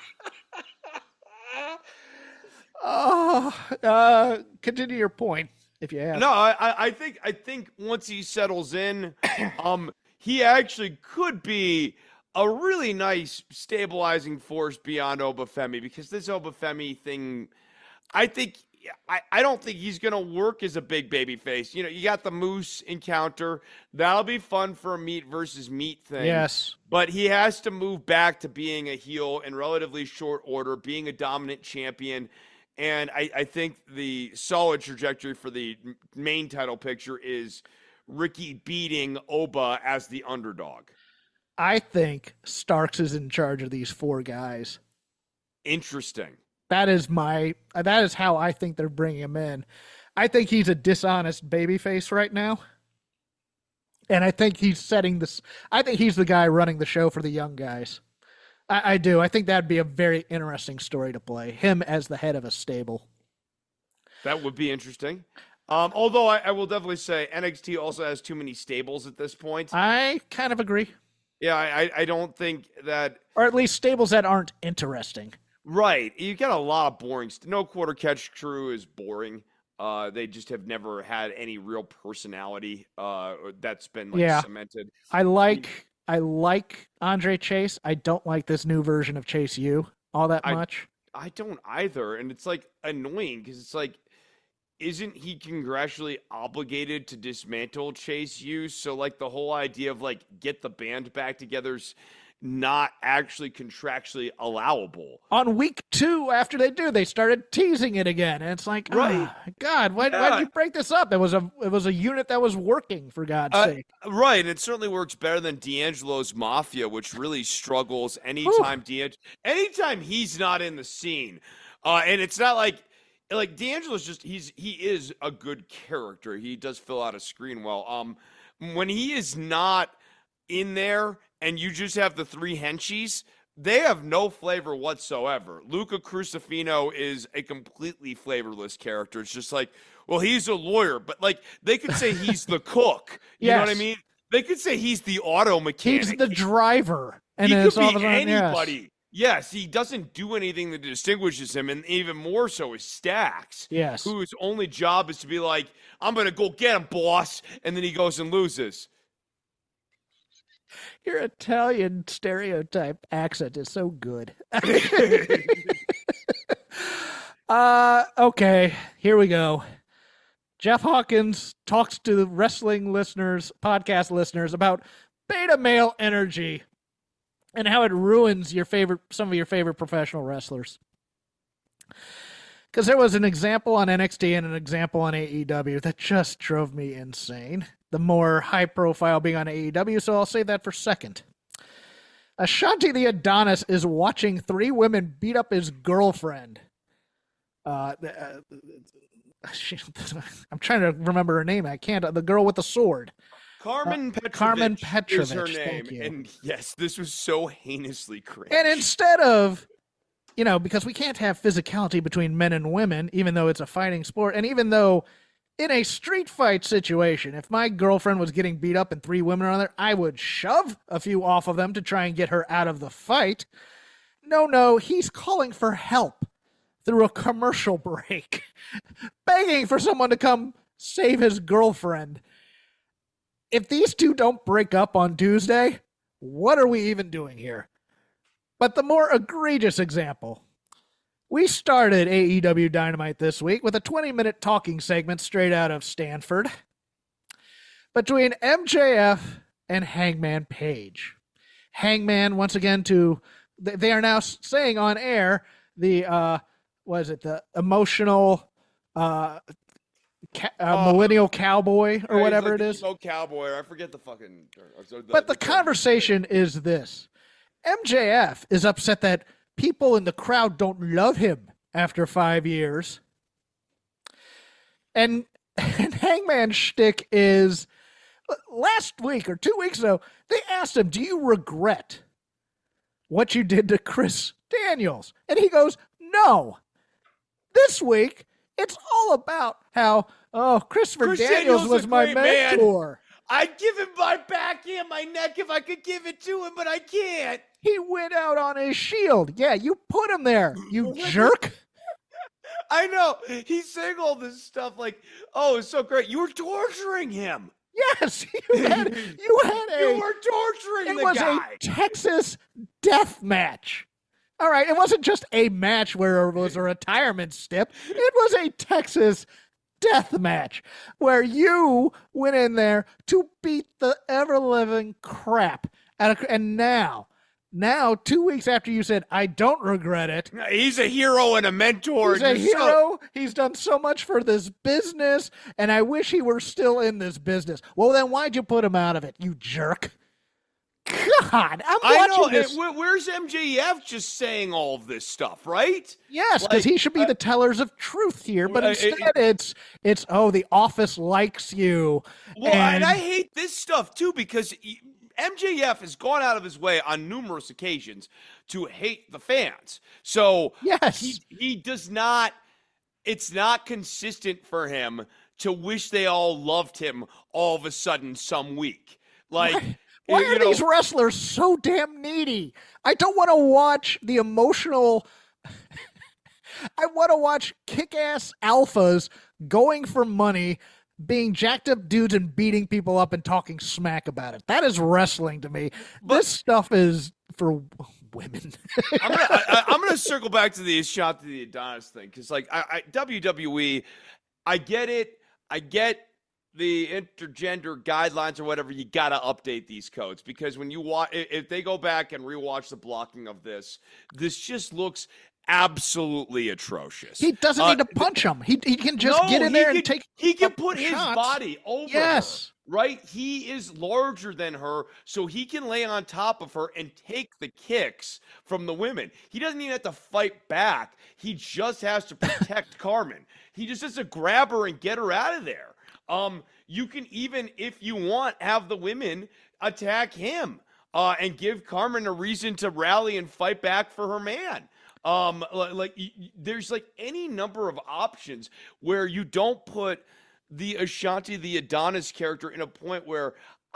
Continue your point. if you ask. No, I think once he settles in, he actually could be a really nice stabilizing force beyond Obafemi, because this Obafemi thing, I don't think he's going to work as a big baby face. You know, you got the Moose encounter. That'll be fun for a meat versus meat thing. Yes. But he has to move back to being a heel in relatively short order, being a dominant champion. And I think the solid trajectory for the main title picture is Ricky beating Oba as the underdog. I think Starks is in charge of these 4 guys. Interesting. That is how I think they're bringing him in. I think he's a dishonest babyface right now. And I think he's I think he's the guy running the show for the young guys. I do. I think that'd be a very interesting story to play. Him as the head of a stable. That would be interesting. Although I will definitely say NXT also has too many stables at this point. I kind of agree. Yeah, I don't think that... Or at least stables that aren't interesting. Right. You got a lot of boring... No Quarter Catch Crew is boring. They just have never had any real personality that's been cemented. I like Andre Chase. I don't like this new version of Chase U all that much. I don't either. And it's like annoying because it's like, isn't he congressionally obligated to dismantle Chase U? So like the whole idea of like get the band back together's not actually contractually allowable. On week 2 after they started teasing it again. And it's like, right. Oh, God, why did you break this up? It was a unit that was working, for God's sake. Right, and it certainly works better than D'Angelo's Mafia, which really struggles anytime he's not in the scene. And it's not like D'Angelo's just he is a good character. He does fill out a screen well. When he is not in there and you just have the 3 henchies, they have no flavor whatsoever. Luca Crucifino is a completely flavorless character. It's just like, well, he's a lawyer, but like they could say he's the cook. You know what I mean? They could say he's the auto mechanic. He's the driver. And he could be anybody. Yes, he doesn't do anything that distinguishes him, and even more so is Stax. Yes. Whose only job is to be like, I'm going to go get him, boss, and then he goes and loses. Your Italian stereotype accent is so good. Okay, here we go. Jeff Hawkins talks to the wrestling listeners, podcast listeners, about beta male energy and how it ruins some of your favorite professional wrestlers. Because there was an example on NXT and an example on AEW that just drove me insane. The more high profile being on AEW, so I'll save that for second. Ashanti the Adonis is watching 3 women beat up his girlfriend. I'm trying to remember her name. I can't. The girl with the sword. Carmen Petrovich. Carmen Petrovich is her name. Thank you. And yes, this was so heinously cringe. And instead of, because we can't have physicality between men and women, even though it's a fighting sport, and even though in a street fight situation, if my girlfriend was getting beat up and 3 women are there, I would shove a few off of them to try and get her out of the fight. No, he's calling for help through a commercial break, begging for someone to come save his girlfriend. If these 2 don't break up on Tuesday, what are we even doing here? But the more egregious example, we started AEW Dynamite this week with a 20-minute talking segment straight out of Stanford between MJF and Hangman Page. Hangman, once again, they are now saying on air the emotional millennial cowboy or whatever it is. Cowboy, I forget the fucking. But the conversation is this: MJF is upset that people in the crowd don't love him after 5 years, and Hangman's shtick is, last week or 2 weeks ago, they asked him, "Do you regret what you did to Chris Daniels?" And he goes, "No." This week, it's all about how, Christopher Daniels was my mentor. I'd give him my back and my neck if I could give it to him, but I can't. He went out on his shield. Yeah, you put him there, you jerk. I know. He's saying all this stuff like, oh, it's so great. You were torturing him. Yes, you were torturing the guy. A Texas death match. All right, it wasn't just a match where it was a retirement stip. It was a Texas death match where you went in there to beat the ever-living crap out of, and now 2 weeks after you said, I don't regret it. He's a hero and a mentor. He's a hero. He's done so much for this business, and I wish he were still in this business. Well, then why'd you put him out of it, you jerk? God, I'm watching this. Where's MJF just saying all of this stuff, right? Yes, because he should be the tellers of truth here, but instead it's the office likes you. Well, and I hate this stuff too because MJF has gone out of his way on numerous occasions to hate the fans. So yes, he does not. It's not consistent for him to wish they all loved him all of a sudden some week. Like. Why are these wrestlers so damn needy? I don't want to watch the emotional. I want to watch kick-ass alphas going for money, being jacked up dudes and beating people up and talking smack about it. That is wrestling to me. This stuff is for women. I'm gonna circle back to the shot to the Adonis thing because, like, WWE, I get it. I get the intergender guidelines or whatever. You got to update these codes because when you watch, if they go back and rewatch the blocking of this just looks absolutely atrocious. He doesn't need to punch him. He can just get in there and take. He can put his body over her, right? He is larger than her, so he can lay on top of her and take the kicks from the women. He doesn't even have to fight back. He just has to protect Carmen. He just has to grab her and get her out of there. You can even, if you want, have the women attack him and give Carmen a reason to rally and fight back for her man. There's like any number of options where you don't put the Ashanti, the Adonis character in a point where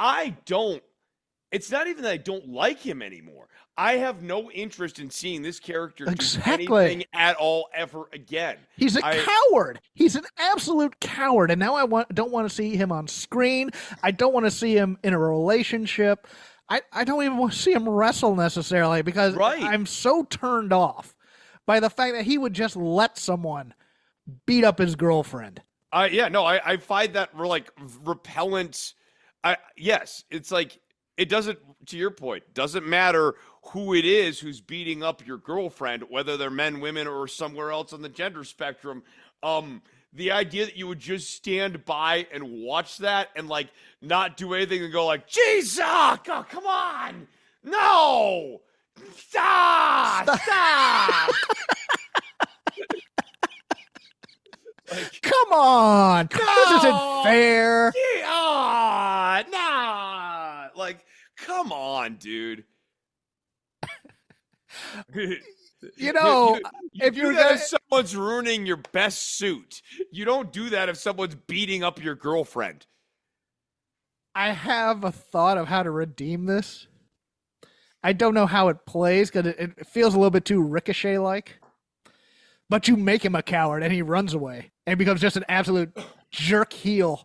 it's not even that I don't like him anymore. I have no interest in seeing this character do anything at all ever again. He's a coward. He's an absolute coward. And now I don't want to see him on screen. I don't want to see him in a relationship. I don't even want to see him wrestle necessarily because I'm so turned off by the fact that he would just let someone beat up his girlfriend. I find that repellent. Yes, it's like, it doesn't, to your point, doesn't matter who it is who's beating up your girlfriend, whether they're men, women, or somewhere else on the gender spectrum. The idea that you would just stand by and watch that and like not do anything and go like, Jesus, oh, come on, no, stop. Like, come on, this isn't fair. Nah. Like, come on, dude. You know, if you're that if someone's ruining your best suit, you don't do that if someone's beating up your girlfriend. I have a thought of how to redeem this. I don't know how it plays because it feels a little bit too Ricochet-like. But you make him a coward and he runs away and becomes just an absolute jerk heel.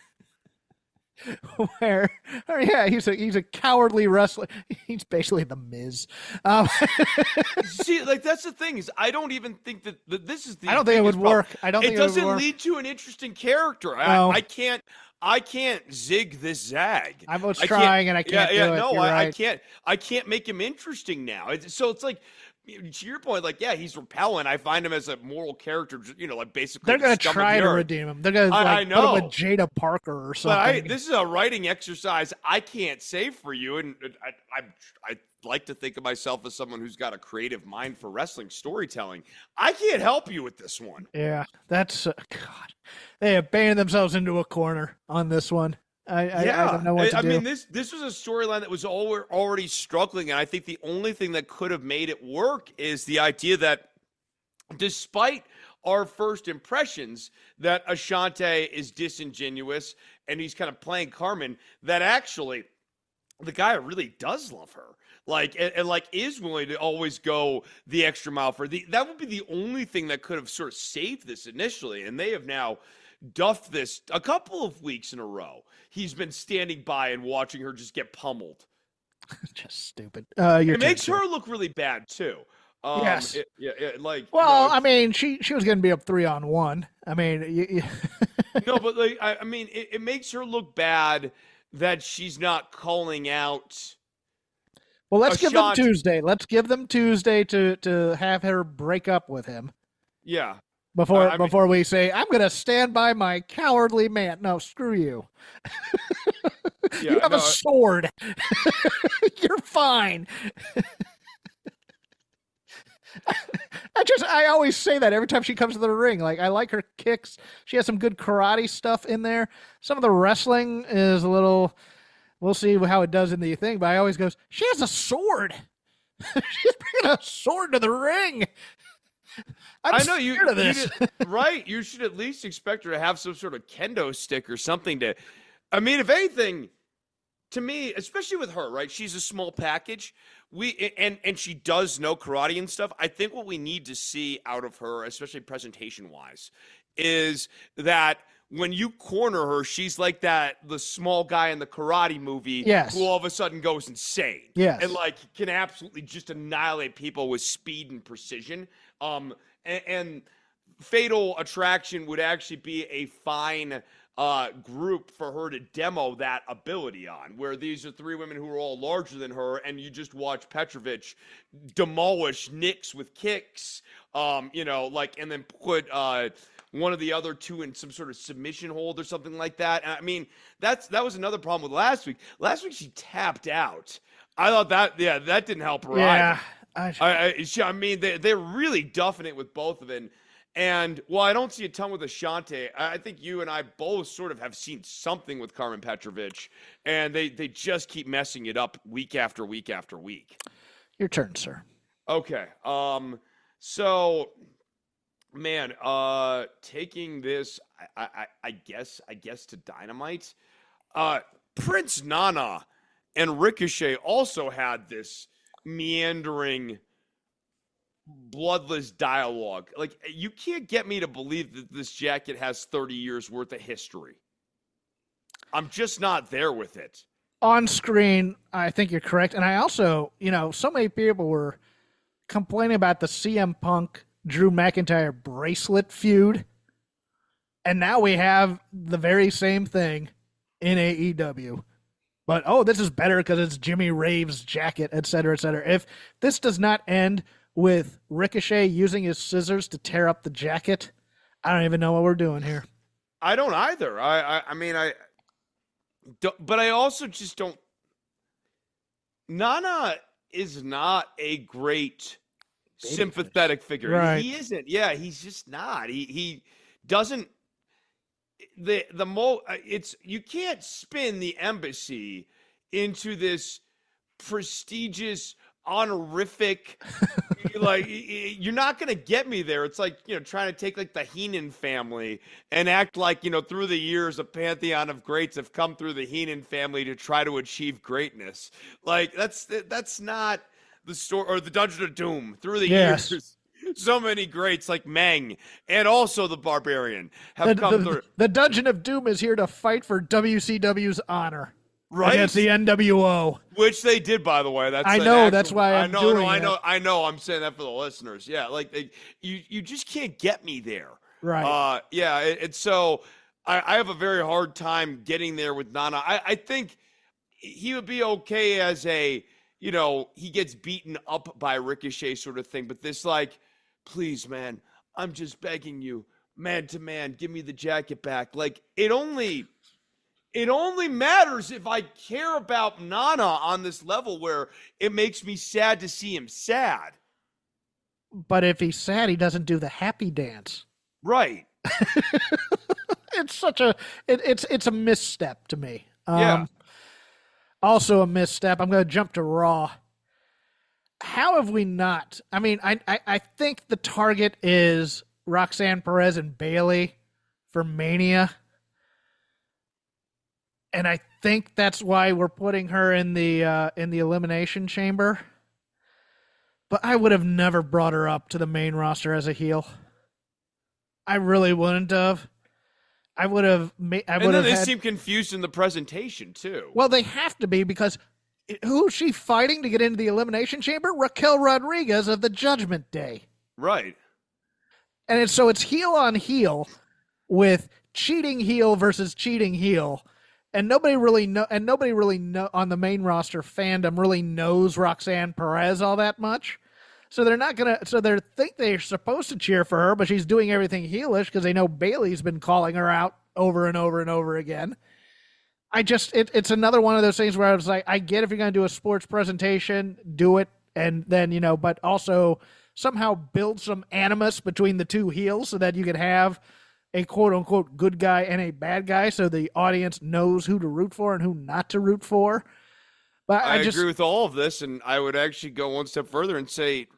He's a cowardly wrestler. He's basically the Miz. See, like that's the thing is, I don't even think that this is the. I don't think it would work. I don't think it doesn't lead to an interesting character. No. I can't zig this zag. I was trying and I can't do it. No, I can't make him interesting now. So it's like, to your point, like, yeah, he's repellent. I find him as a moral character, like basically. They're going to try to redeem him. They're going to put him with Jada Parker or something. But this is a writing exercise I can't say for you, and I like to think of myself as someone who's got a creative mind for wrestling storytelling. I can't help you with this one. Yeah, that's God. They have painted themselves into a corner on this one. I don't know what to do. I mean, this was a storyline that was already struggling, and I think the only thing that could have made it work is the idea that despite our first impressions that Ashante is disingenuous and he's kind of playing Carmen, that actually the guy really does love her. and like is willing to always go the extra mile for that would be the only thing that could have sort of saved this initially. And they have now duffed this a couple of weeks in a row. He's been standing by and watching her just get pummeled. Just stupid. It makes her look really bad too. Yes. Well, I mean, she was going to be up 3-on-1. I mean, no, but like, I mean, it makes her look bad that she's not calling out. Well, let's give them Tuesday. Let's give them Tuesday to have her break up with him. Yeah. Before we say, I'm going to stand by my cowardly man. No, screw you. You have a sword. You're fine. I always say that every time she comes to the ring. Like, I like her kicks. She has some good karate stuff in there. Some of the wrestling is a little, we'll see how it does in the thing, but I always goes, she has a sword. She's bringing a sword to the ring. I know you right. You should at least expect her to have some sort of kendo stick or something to, I mean, if anything, to me, especially with her, right? She's a small package. And she does know karate and stuff. I think what we need to see out of her, especially presentation wise, is that when you corner her, she's like the small guy in the karate movie who all of a sudden goes insane. Yes. And like can absolutely just annihilate people with speed and precision. And Fatal Attraction would actually be a fine group for her to demo that ability on, where these are three women who are all larger than her, and you just watch Petrovich demolish Nyx with kicks, and then put one of the other two in some sort of submission hold or something like that. And I mean, that was another problem with last week. Last week she tapped out. I thought that didn't help her either. I mean, they're really duffing it with both of them. And while I don't see a ton with Ashante, I think you and I both sort of have seen something with Carmen Petrovich, and they just keep messing it up week after week after week. Your turn, sir. Okay. So, man, taking this, I guess to Dynamite, Prince Nana and Ricochet also had this meandering, bloodless dialogue. Like, you can't get me to believe that this jacket has 30 years worth of history. I'm just not there with it. On screen, I think you're correct. And I also, so many people were complaining about the CM Punk Drew McIntyre bracelet feud. And now we have the very same thing in AEW. But, this is better because it's Jimmy Rave's jacket, et cetera, et cetera. If this does not end with Ricochet using his scissors to tear up the jacket, I don't even know what we're doing here. I don't either. I mean, but I also just don't. Nana is not a great sympathetic figure. Right. He isn't. Yeah, he's just not. He doesn't. You can't spin the embassy into this prestigious, honorific, like, you're not going to get me there. It's like, trying to take like the Heenan family and act like, through the years, a pantheon of greats have come through the Heenan family to try to achieve greatness. Like, that's not the story, or the Dungeon of Doom. Through the years, so many greats like Meng and also the Barbarian have come through. The Dungeon of Doom is here to fight for WCW's honor. Right? Against the NWO. Which they did, by the way. That's why I'm doing it. I know. I'm saying that for the listeners. Yeah, like you just can't get me there. Right. And so I have a very hard time getting there with Nana. I think he would be okay as a, he gets beaten up by Ricochet sort of thing. But this, like, please, man, I'm just begging you, man to man, give me the jacket back. Like, it only matters if I care about Nana on this level where it makes me sad to see him sad. But if he's sad, he doesn't do the happy dance. Right. It's it's a misstep to me. Yeah. Also a misstep. I'm going to jump to Raw. How have we not? I mean, I think the target is Roxanne Perez and Bayley for Mania. And I think that's why we're putting her in the elimination chamber. But I would have never brought her up to the main roster as a heel. I really wouldn't have. I would have. And then they seem confused in the presentation too. Well, they have to be, because who is she fighting to get into the elimination chamber? Raquel Rodriguez of the Judgment Day. Right. And it's heel on heel with cheating heel versus cheating heel. And nobody really know on the main roster fandom really knows Roxanne Perez all that much. So they're not going to, so they think they're supposed to cheer for her, but she's doing everything heelish because they know Bayley's been calling her out over and over and over again. It's another one of those things where I was like, I get if you're going to do a sports presentation, do it. And then, but also somehow build some animus between the two heels so that you could have a quote-unquote good guy and a bad guy so the audience knows who to root for and who not to root for. But I agree with all of this, and I would actually go one step further and say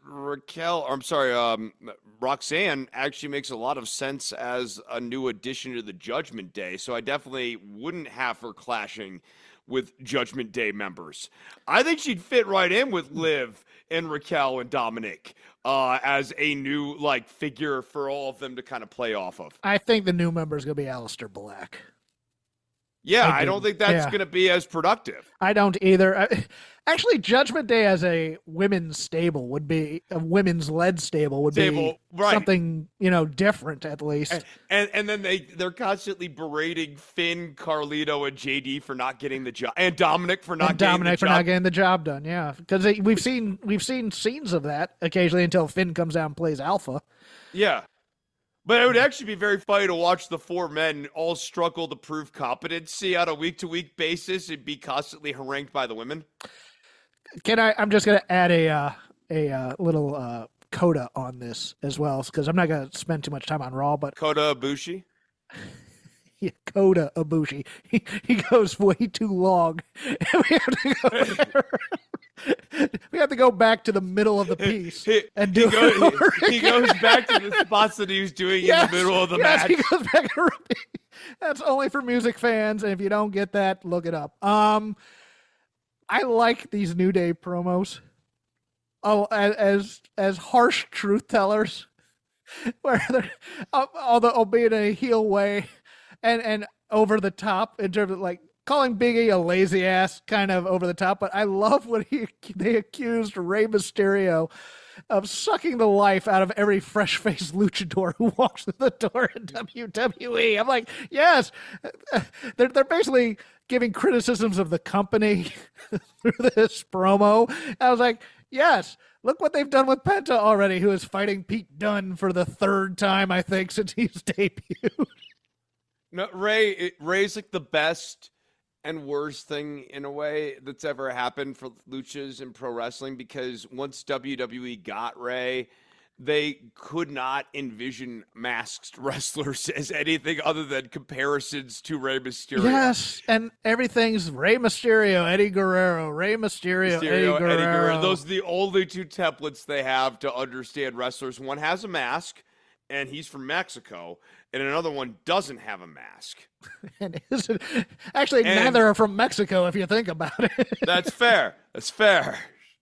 Roxanne actually makes a lot of sense as a new addition to the Judgment Day, so I definitely wouldn't have her clashing with Judgment Day members. I think she'd fit right in with Liv and Raquel and Dominic as a new figure for all of them to kind of play off of. I think the new member is going to be Aleister Black. Yeah, I don't think that's going to be as productive. I don't either. Actually, Judgment Day as a women's stable would be a women's led stable would be right. Something different at least. And then they're constantly berating Finn, Carlito, and JD for not getting the job, and Dominic for not getting the job done. Yeah, because we've seen scenes of that occasionally until Finn comes out and plays alpha. Yeah. But it would actually be very funny to watch the four men all struggle to prove competency on a week-to-week basis and be constantly harangued by the women. I'm just going to add a little coda on this as well, because I'm not going to spend too much time on Raw. But Kota Ibushi? Yeah, Kota Ibushi. He goes way too long. We have to go back to the middle of the piece and do it. He goes back to the spots that he was doing in the middle of the match. He goes back and repeat. That's only for music fans, and if you don't get that, look it up. I like these New Day promos. Oh, as harsh truth tellers, where they're albeit in a heel way, and over the top in terms of calling Big E a lazy ass, kind of over the top, but I love when they accused Rey Mysterio of sucking the life out of every fresh-faced luchador who walks through the door in WWE. I'm like, yes, they're basically giving criticisms of the company through this promo. I was like, yes, look what they've done with Penta already, who is fighting Pete Dunne for the third time, I think, since he's debuted. No, Ray's the best and worst thing in a way that's ever happened for luchas in pro wrestling, because once WWE got Ray, they could not envision masked wrestlers as anything other than comparisons to Rey Mysterio. Yes, and everything's Rey Mysterio, Eddie Guerrero, Rey Mysterio, Eddie Guerrero. Those are the only two templates they have to understand wrestlers. One has a mask, and he's from Mexico, and another one doesn't have a mask. And neither are from Mexico, if you think about it. That's fair. That's fair.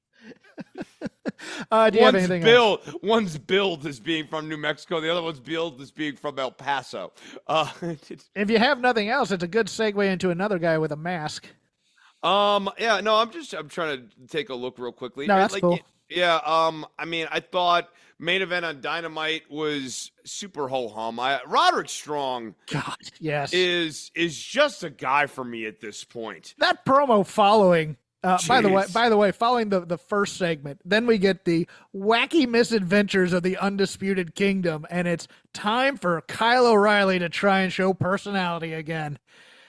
Do you have anything else? One's billed as being from New Mexico. The other one's billed as being from El Paso. If you have nothing else, it's a good segue into another guy with a mask. I'm trying to take a look real quickly. No, that's cool. Yeah, I thought main event on Dynamite was super ho-hum. Roderick Strong, God, yes, is just a guy for me at this point. That promo following, by the way, following the first segment, then we get the wacky misadventures of the Undisputed Kingdom, and it's time for Kyle O'Reilly to try and show personality again.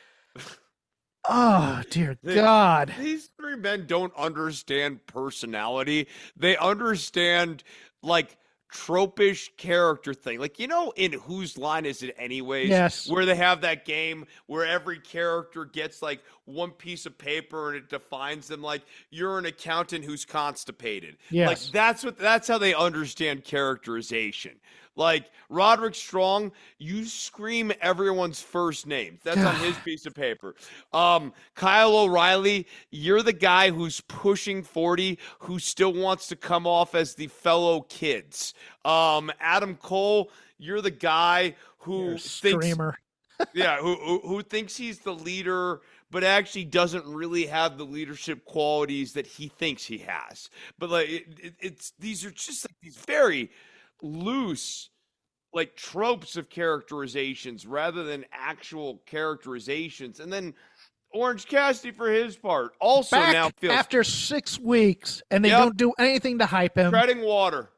Oh, dear God. These three men don't understand personality. They understand, tropish character thing. In Whose Line Is It Anyways? Yes. Where they have that game where every character gets, one piece of paper and it defines them. You're an accountant who's constipated. Yes. That's how they understand characterization. Like Roderick Strong, you scream everyone's first name. That's on his piece of paper. Kyle O'Reilly, you're the guy who's pushing 40, who still wants to come off as the fellow kids. Adam Cole, you're the guy who screamer. who thinks he's the leader, but actually doesn't really have the leadership qualities that he thinks he has. But like these are just like these very loose like tropes of characterizations rather than actual characterizations. And then Orange Cassidy, for his part, also Back now feels after 6 weeks, and they don't do anything to hype him. treading water.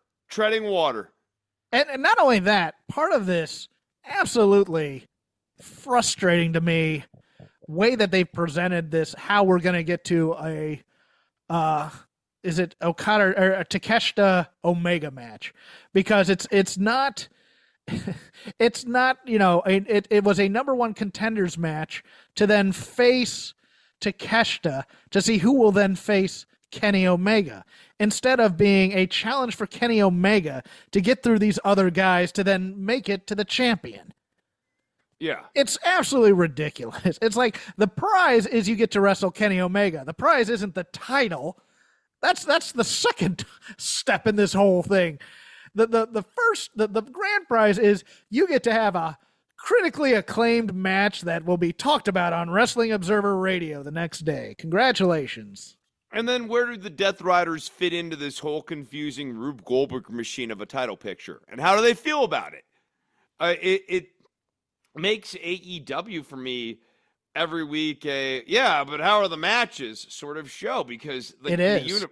And not only that, part of this absolutely frustrating to me way that they've presented this, how we're going to get to a is it Okada or a Takeshita Omega match, because it's not it's not, it was a number one contenders match to then face Takeshita to see who will then face Kenny Omega, instead of being a challenge for Kenny Omega to get through these other guys to then make it to the champion. Yeah. It's absolutely ridiculous. It's like the prize is you get to wrestle Kenny Omega. The prize isn't the title. That's the second step in this whole thing. The first grand prize is you get to have a critically acclaimed match that will be talked about on Wrestling Observer Radio the next day. Congratulations. And then where do the Death Riders fit into this whole confusing Rube Goldberg machine of a title picture? And how do they feel about it? It makes AEW for me every week but how are the matches sort of show, because the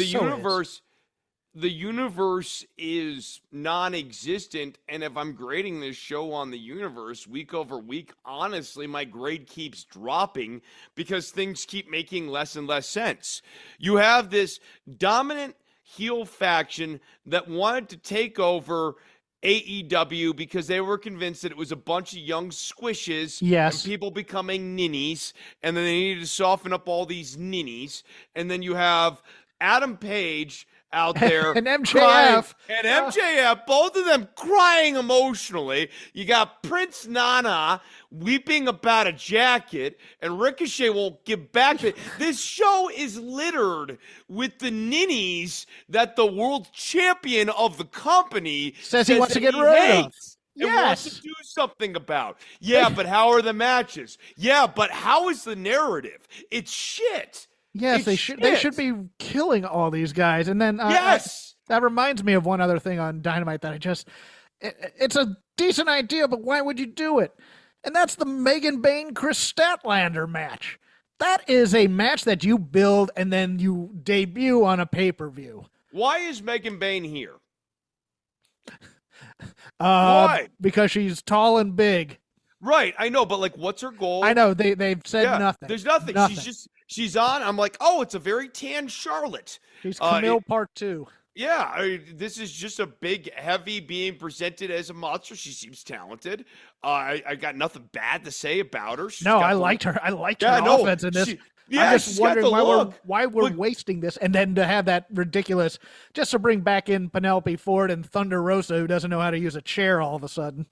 universe is non-existent, and if I'm grading this show on the universe week over week, honestly, my grade keeps dropping because things keep making less and less sense. You have this dominant heel faction that wanted to take over AEW because they were convinced that it was a bunch of young squishes and people becoming ninnies, and then they needed to soften up all these ninnies. And then you have Adam Page out there and MJF both of them crying emotionally. You got Prince Nana weeping about a jacket, and Ricochet won't give back. This show is littered with the ninnies that the world champion of the company says he wants to get rid of. And wants to do something about. Yeah, but how are the matches? Yeah, but how is the narrative? It's shit. Yes, they should be killing all these guys. And then that reminds me of one other thing on Dynamite that it's a decent idea, but why would you do it? And that's the Megan Bayne Chris Statlander match. That is a match that you build and then you debut on a pay-per-view. Why is Megan Bayne here? Why? Because she's tall and big. Right, I know, but like, what's her goal? I know they've said nothing. There's nothing. She's on. I'm like, oh, it's a very tan Charlotte. She's Camille Part 2. Yeah, this is just a big, heavy being presented as a monster. She seems talented. I got nothing bad to say about her. I liked her. I liked her offense in this. I'm just wondering why we're wasting this, and then to have that ridiculous, just to bring back in Penelope Ford and Thunder Rosa, who doesn't know how to use a chair all of a sudden.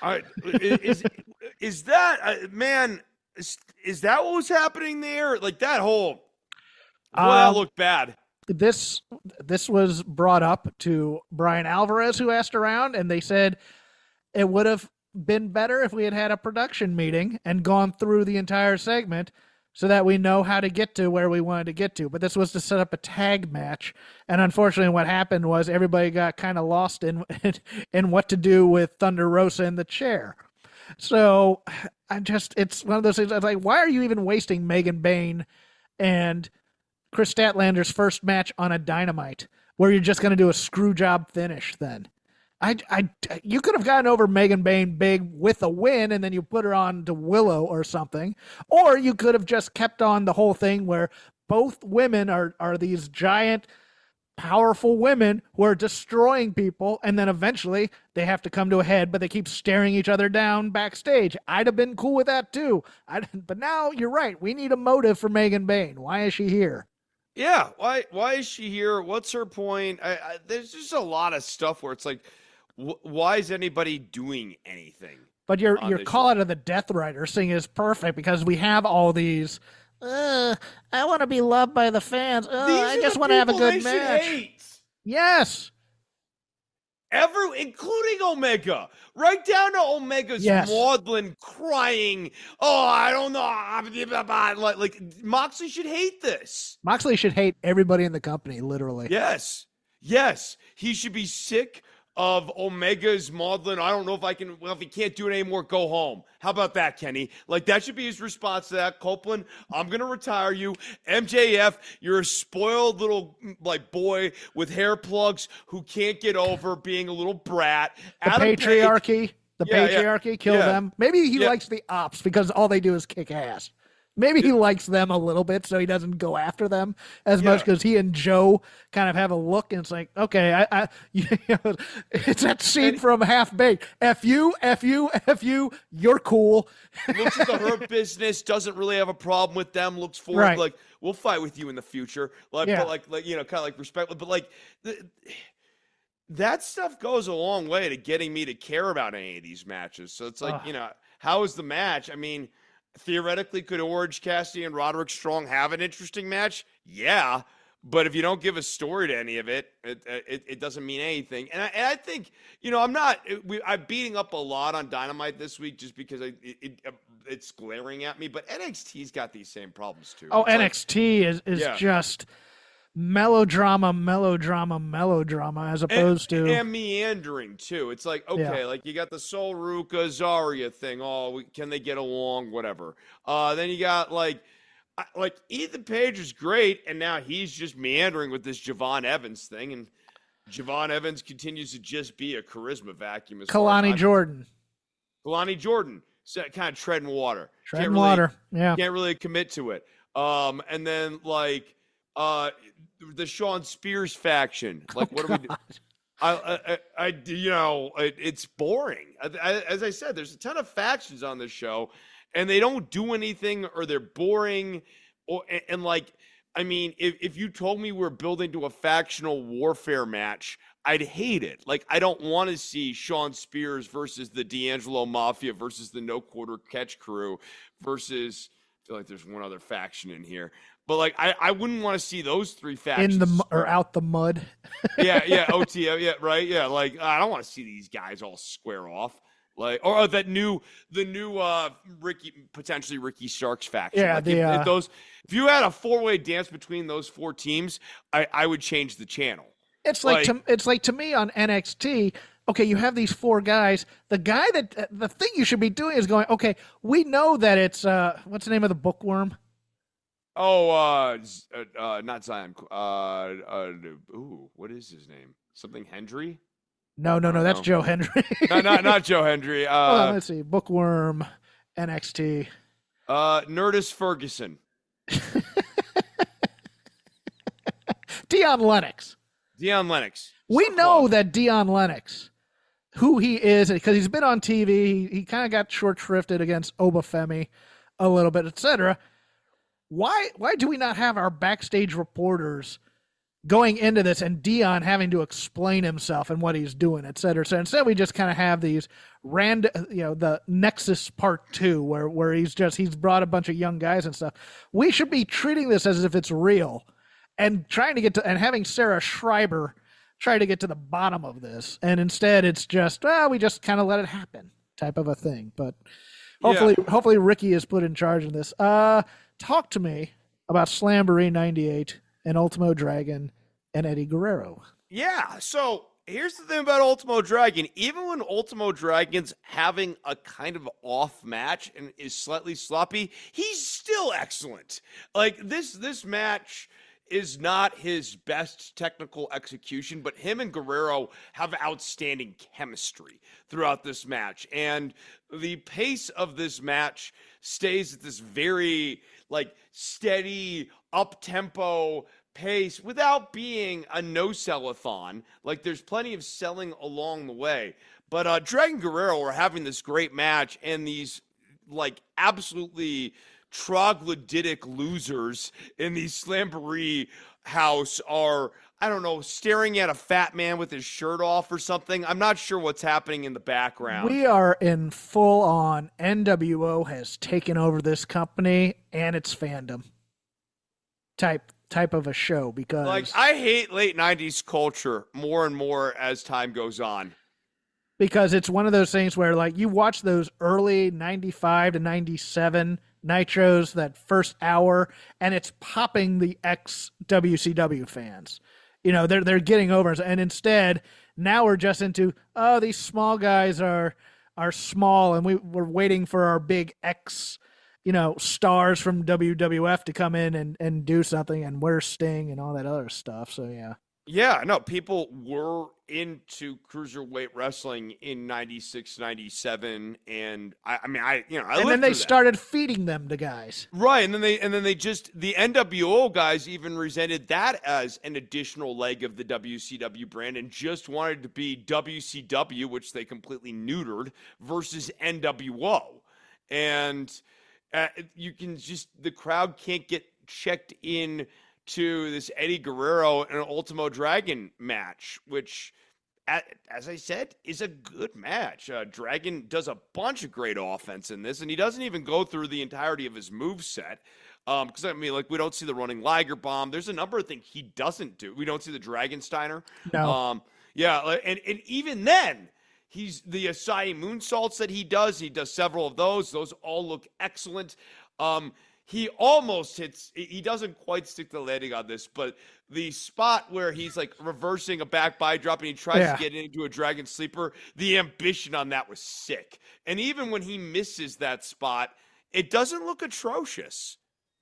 Is that man? Is that what was happening there? Like that whole, that looked bad. This was brought up to Brian Alvarez, who asked around, and they said it would have been better if we had a production meeting and gone through the entire segment so that we know how to get to where we wanted to get to. But this was to set up a tag match, and unfortunately what happened was everybody got kind of lost in what to do with Thunder Rosa in the chair. So it's one of those things. I was like, why are you even wasting Megan Bayne and Chris Statlander's first match on a Dynamite where you're just going to do a screw job finish then? You could have gotten over Megan Bayne big with a win, and then you put her on to Willow or something. Or you could have just kept on the whole thing where both women are these giant, powerful women who are destroying people, and then eventually they have to come to a head, but they keep staring each other down backstage. I'd have been cool with that too. But now you're right. We need a motive for Megan Bayne. Why is she here? Yeah, why is she here? What's her point? There's just a lot of stuff where it's like, Why is anybody doing anything? But your call out of the Death Rider thing is perfect because we have all these. I want to be loved by the fans. I just want to have a good match. Yes. Including Omega, right down to Omega's maudlin crying. Oh, I don't know. Like Moxley should hate this. Moxley should hate everybody in the company, literally. Yes. He should be sick of Omega's maudlin. I don't know if I can. Well, if he can't do it anymore, go home. How about that, Kenny? Like that should be his response to that. Copeland, I'm gonna retire you. MJF, you're a spoiled little like boy with hair plugs who can't get over being a little brat. The patriarchy. Kill them. Maybe he likes the ops because all they do is kick ass. Maybe he likes them a little bit, so he doesn't go after them as much because he and Joe kind of have a look, and it's like, okay, it's that scene from Half Baked. F you, you're cool. Looks at the Hurt Business, doesn't really have a problem with them. Looks forward, like we'll fight with you in the future, but kind of like respect, but like. That stuff goes a long way to getting me to care about any of these matches. So it's like, how is the match? I mean, theoretically, could Orange Cassidy and Roderick Strong have an interesting match? Yeah, but if you don't give a story to any of it, it doesn't mean anything. And I think, I'm beating up a lot on Dynamite this week just because it's glaring at me. But NXT's got these same problems too. Oh, it's NXT is just melodrama as opposed to and meandering too. It's like, okay, like you got the Sol Ruca Zarya thing. Can they get along? Whatever. Then you got like Ethan Page is great, and now he's just meandering with this Javon Evans thing, and Javon Evans continues to just be a charisma vacuum. Kalani Jordan, so kind of treading water. Can't really commit to it. And then like the Sean Spears faction. Like, what do we do? It's boring. As I said, there's a ton of factions on this show, and they don't do anything, or they're boring. If you told me we're building to a factional warfare match, I'd hate it. Like, I don't want to see Sean Spears versus the D'Angelo Mafia versus the No Quarter Catch Crew versus. I feel like there's one other faction in here. But like, I wouldn't want to see those three factions or out the mud. OTO, right, Like, I don't want to see these guys all square off, like, or the new potentially Ricky Starks faction. Yeah, like if you had a 4-way dance between those 4 teams, I would change the channel. It's like to me on NXT. Okay, you have these 4 guys. The thing you should be doing is going, okay, we know that it's what's the name of the bookworm? Oh, not Zion. What is his name? Something Hendry? No, that's Joe Hendry. not Joe Hendry. Hold on, let's see. Bookworm, NXT. Nerdist Ferguson. Dion Lennox. We know that Dion Lennox, who he is, because he's been on TV, he kind of got short shrifted against Obafemi a little bit, etc. Why do we not have our backstage reporters going into this and Dion having to explain himself and what he's doing, et cetera? So instead we just kind of have these random, the Nexus Part 2 where he's brought a bunch of young guys and stuff. We should be treating this as if it's real and trying to get to, and having Sarah Schreiber try to get to the bottom of this. And instead it's just, we just kind of let it happen type of a thing. But hopefully Ricky is put in charge of this. Talk to me about Slamboree 98 and Ultimo Dragon and Eddie Guerrero. Yeah, so here's the thing about Ultimo Dragon. Even when Ultimo Dragon's having a kind of off match and is slightly sloppy, he's still excellent. Like, this match is not his best technical execution, but him and Guerrero have outstanding chemistry throughout this match. And the pace of this match stays at this very steady, up-tempo pace without being a no-sellathon. Like, there's plenty of selling along the way. But Dragon Guerrero are having this great match, and these absolutely troglodytic losers in the Slamboree house are I don't know, staring at a fat man with his shirt off or something. I'm not sure what's happening in the background. We are in full on NWO has taken over this company and its fandom type of a show, because Like, I hate late 90s culture more and more as time goes on. Because it's one of those things where, like, you watch those early 95 to 97 Nitros, that first hour, and it's popping the ex-WCW fans. You know, they're getting over, and instead, now we're just into, oh, these small guys are small, and we're waiting for our big stars from WWF to come in and do something, and we're Sting and all that other stuff, so yeah. Yeah, no, people were into cruiserweight wrestling in 96, 97, and and then they started feeding them to guys. Right, and then they just, the NWO guys even resented that as an additional leg of the WCW brand and just wanted to be WCW, which they completely neutered, versus NWO. And the crowd can't get checked in to this Eddie Guerrero and Ultimo Dragon match, which, as I said, is a good match. Dragon does a bunch of great offense in this, and he doesn't even go through the entirety of his moveset. Because, we don't see the running Liger bomb. There's a number of things he doesn't do. We don't see the Dragonsteiner. No. And even then, he's the Asai moonsaults that he does several of those. Those all look excellent. He almost hits, he doesn't quite stick the landing on this, but the spot where he's like reversing a back body drop and he tries to get into a Dragon Sleeper, the ambition on that was sick. And even when he misses that spot, it doesn't look atrocious.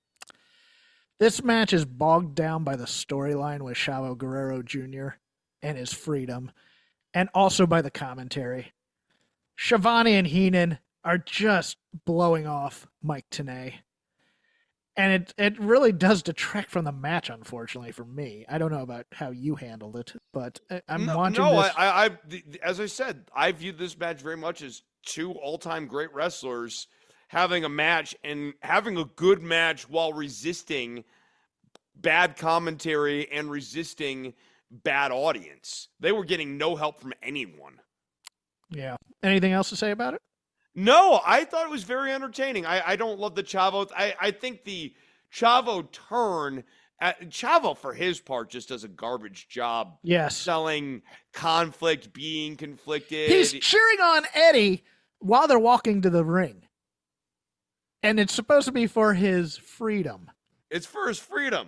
This match is bogged down by the storyline with Chavo Guerrero Jr. and his freedom, and also by the commentary. Shivani and Heenan are just blowing off Mike Tenay. And it really does detract from the match, unfortunately, for me. I don't know about how you handled it, but I'm watching this. As I said, I viewed this match very much as two all-time great wrestlers having a match and having a good match while resisting bad commentary and resisting bad audience. They were getting no help from anyone. Yeah. Anything else to say about it? No, I thought it was very entertaining. I don't love the Chavo. I think the Chavo turn, Chavo for his part just does a garbage job. Yes. Selling conflict, being conflicted. He's cheering on Eddie while they're walking to the ring. And it's supposed to be for his freedom. It's for his freedom.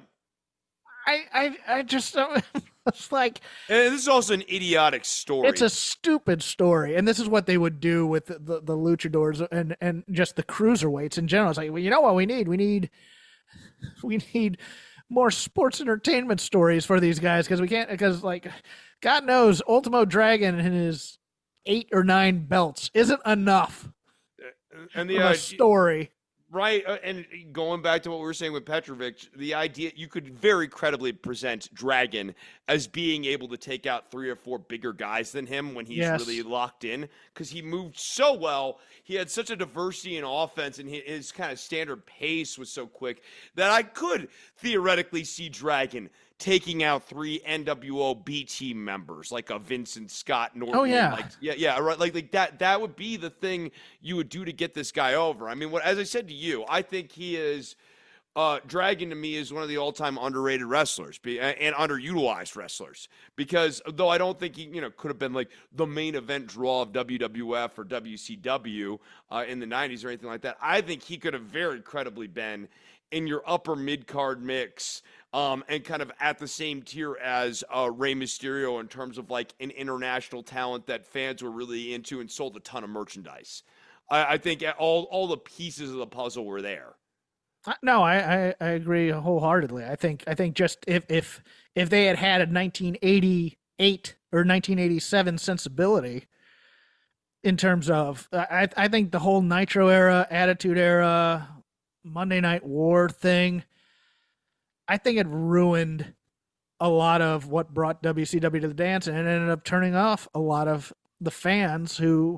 I just don't. It's like, and this is also an idiotic story. It's a stupid story, and this is what they would do with the luchadors and just the cruiserweights in general. It's like, well, you know what we need? We need more sports entertainment stories for these guys, because like, God knows, Ultimo Dragon and his 8 or 9 belts isn't enough. And the story. Right, and going back to what we were saying with Petrovic, the idea you could very credibly present Dragon as being able to take out 3 or 4 bigger guys than him when he's really locked in, because he moved so well. He had such a diversity in offense, and his kind of standard pace was so quick that I could theoretically see Dragon taking out 3 NWO B team members like a Vincent Scott Norton. Oh yeah, right. Like that. That would be the thing you would do to get this guy over. I mean, as I said to you, I think he is. Dragon to me is one of the all-time underrated wrestlers and underutilized wrestlers, because though I don't think he could have been like the main event draw of WWF or WCW in the 90s or anything like that, I think he could have very credibly been in your upper mid-card mix and kind of at the same tier as Rey Mysterio in terms of like an international talent that fans were really into and sold a ton of merchandise. I think all the pieces of the puzzle were there. No, I agree wholeheartedly. I think just if they had a 1988 or 1987 sensibility in terms of, I think the whole Nitro era, Attitude Era, Monday Night War thing, I think it ruined a lot of what brought WCW to the dance, and it ended up turning off a lot of the fans who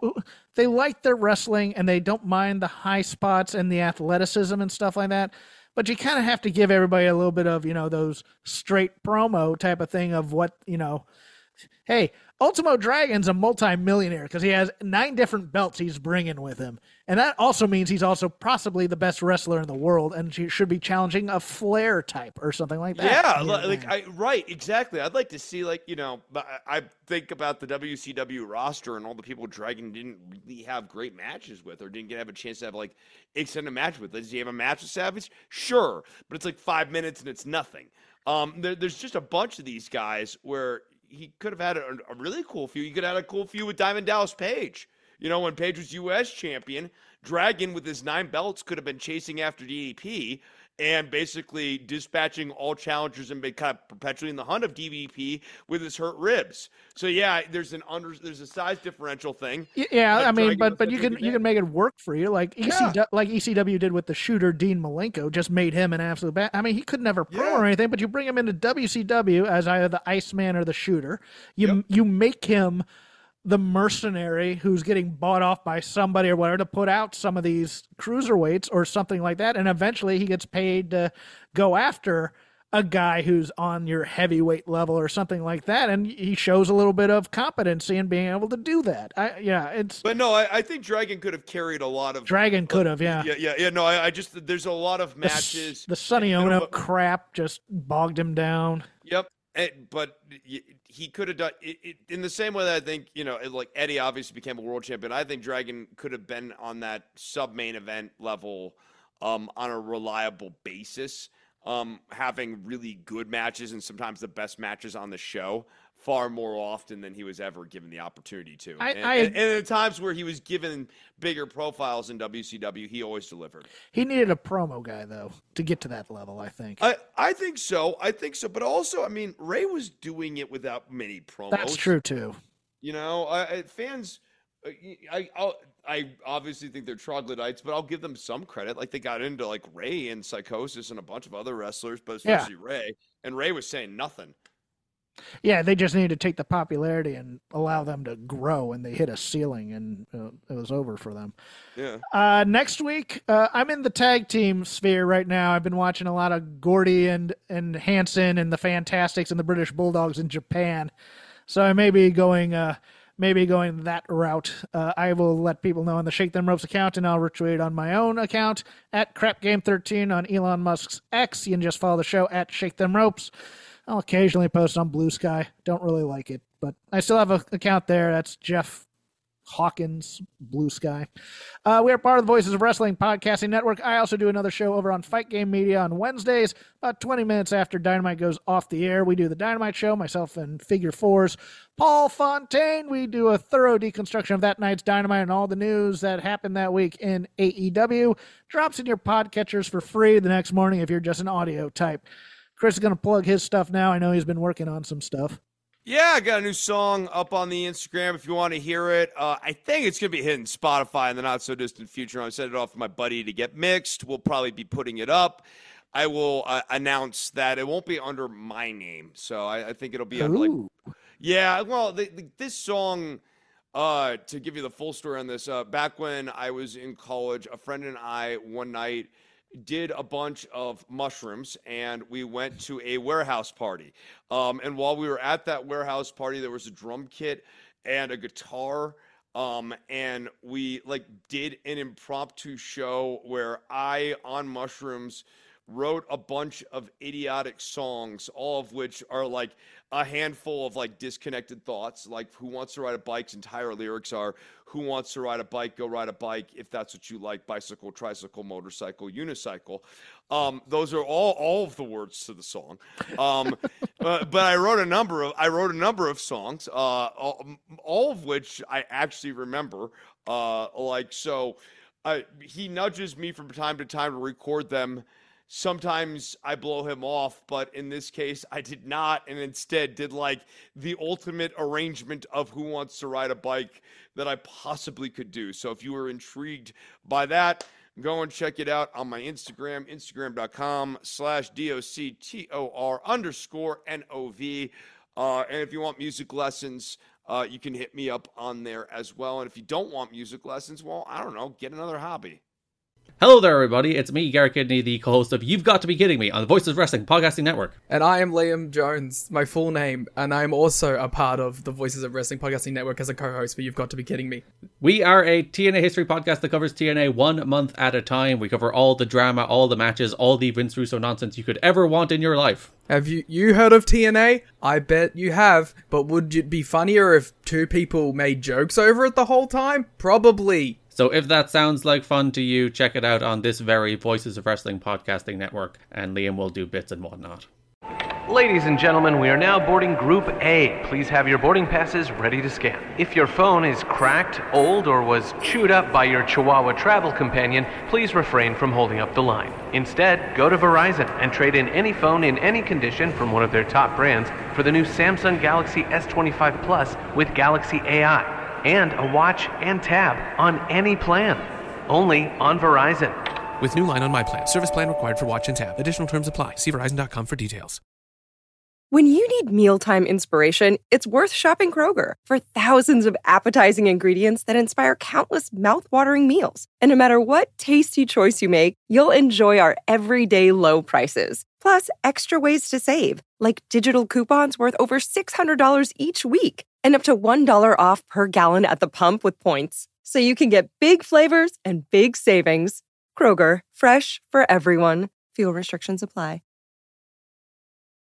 they like their wrestling and they don't mind the high spots and the athleticism and stuff like that, but you kind of have to give everybody a little bit of, those straight promo type of thing of what, hey, Ultimo Dragon's a multi-millionaire because he has 9 different belts he's bringing with him. And that also means he's also possibly the best wrestler in the world, and he should be challenging a Flair type or something like that. Yeah, right, exactly. I'd like to see, I think about the WCW roster and all the people Dragon didn't really have great matches with or didn't have a chance to have, extended match with. Does he have a match with Savage? Sure, but it's 5 minutes and it's nothing. There's just a bunch of these guys where he could have had a really cool feud. He could have had a cool feud with Diamond Dallas Page. When Page was U.S. champion, Dragon with his 9 belts could have been chasing after DDP and basically dispatching all challengers and been kind of perpetuating the hunt of DDP with his hurt ribs. So yeah, there's a size differential thing. Yeah, but you can make it work for you, like ECW did with the shooter Dean Malenko, just made him an absolute bad. He could never pro or anything, but you bring him into WCW as either the Iceman or the shooter. You make him the mercenary who's getting bought off by somebody or whatever to put out some of these cruiserweights or something like that. And eventually he gets paid to go after a guy who's on your heavyweight level or something like that. And he shows a little bit of competency in being able to do that. I think Dragon could have carried a lot of. Dragon could have, yeah. Yeah. No, I just, there's a lot of matches. The Sonny Ono crap just bogged him down. Yep. But he could have done it in the same way that I think, Eddie obviously became a world champion. I think Dragon could have been on that sub-main event level on a reliable basis, having really good matches and sometimes the best matches on the show far more often than he was ever given the opportunity to. And at times where he was given bigger profiles in WCW, he always delivered. He needed a promo guy, though, to get to that level, I think. I think so. But also, Ray was doing it without many promos. That's true, too. Fans, I obviously think they're troglodytes, but I'll give them some credit. They got into, Ray and Psychosis and a bunch of other wrestlers, but especially Ray. And Ray was saying nothing. Yeah, they just need to take the popularity and allow them to grow, and they hit a ceiling, and it was over for them. Yeah. Next week, I'm in the tag team sphere right now. I've been watching a lot of Gordy and Hansen and the Fantastics and the British Bulldogs in Japan, so I may be going that route. I will let people know on the Shake Them Ropes account, and I'll retweet on my own account at CrapGame13 on Elon Musk's X. You can just follow the show at Shake Them Ropes. I'll occasionally post on Blue Sky. Don't really like it, but I still have an account there. That's Jeff Hawkins, Blue Sky. We are part of the Voices of Wrestling Podcasting Network. I also do another show over on Fight Game Media on Wednesdays, about 20 minutes after Dynamite goes off the air. We do the Dynamite show, myself and Figure Fours. Paul Fontaine, we do a thorough deconstruction of that night's Dynamite and all the news that happened that week in AEW. Drops in your podcatchers for free the next morning if you're just an audio type. Chris is going to plug his stuff now. I know he's been working on some stuff. Yeah, I got a new song up on the Instagram if you want to hear it. I think it's going to be hitting Spotify in the not-so-distant future. I sent it off to my buddy to get mixed. We'll probably be putting it up. I will announce that it won't be under my name. So I think it'll be under, this song, to give you the full story on this, back when I was in college, a friend and I one night did a bunch of mushrooms, and we went to a warehouse party. And while we were at that warehouse party, there was a drum kit and a guitar. And we did an impromptu show where I, on mushrooms, wrote a bunch of idiotic songs, all of which are a handful of disconnected thoughts. Who Wants to Ride a Bike's entire lyrics are, who wants to ride a bike, go ride a bike if that's what you like, bicycle, tricycle, motorcycle, unicycle. Those are all of the words to the song. But I wrote a number of songs, all of which I actually remember. He nudges me from time to time to record them. Sometimes I blow him off, but in this case, I did not, and instead did the ultimate arrangement of Who Wants to Ride a Bike that I possibly could do. So if you were intrigued by that, go and check it out on my Instagram, instagram.com/DOCTOR_NOV. And if you want music lessons, you can hit me up on there as well. And if you don't want music lessons, well, I don't know, get another hobby. Hello there, everybody. It's me, Garrett Kidney, the co-host of You've Got to Be Kidding Me on the Voices of Wrestling Podcasting Network. And I am Liam Jones, my full name, and I'm also a part of the Voices of Wrestling Podcasting Network as a co-host for You've Got to Be Kidding Me. We are a TNA history podcast that covers TNA 1 month at a time. We cover all the drama, all the matches, all the Vince Russo nonsense you could ever want in your life. Have you heard of TNA? I bet you have, but would it be funnier if two people made jokes over it the whole time? Probably. So if that sounds like fun to you, check it out on this very Voices of Wrestling Podcasting Network, and Liam will do bits and whatnot. Ladies and gentlemen, we are now boarding Group A. Please have your boarding passes ready to scan. If your phone is cracked, old, or was chewed up by your Chihuahua travel companion, please refrain from holding up the line. Instead, go to Verizon and trade in any phone in any condition from one of their top brands for the new Samsung Galaxy S25 Plus with Galaxy AI. And a watch and tab on any plan. Only on Verizon. With new line on My Plan. Service plan required for watch and tab. Additional terms apply. See Verizon.com for details. When you need mealtime inspiration, it's worth shopping Kroger for thousands of appetizing ingredients that inspire countless mouth-watering meals. And no matter what tasty choice you make, you'll enjoy our everyday low prices. Plus, extra ways to save, like digital coupons worth over $600 each week and up to $1 off per gallon at the pump with points. So you can get big flavors and big savings. Kroger, fresh for everyone. Fuel restrictions apply.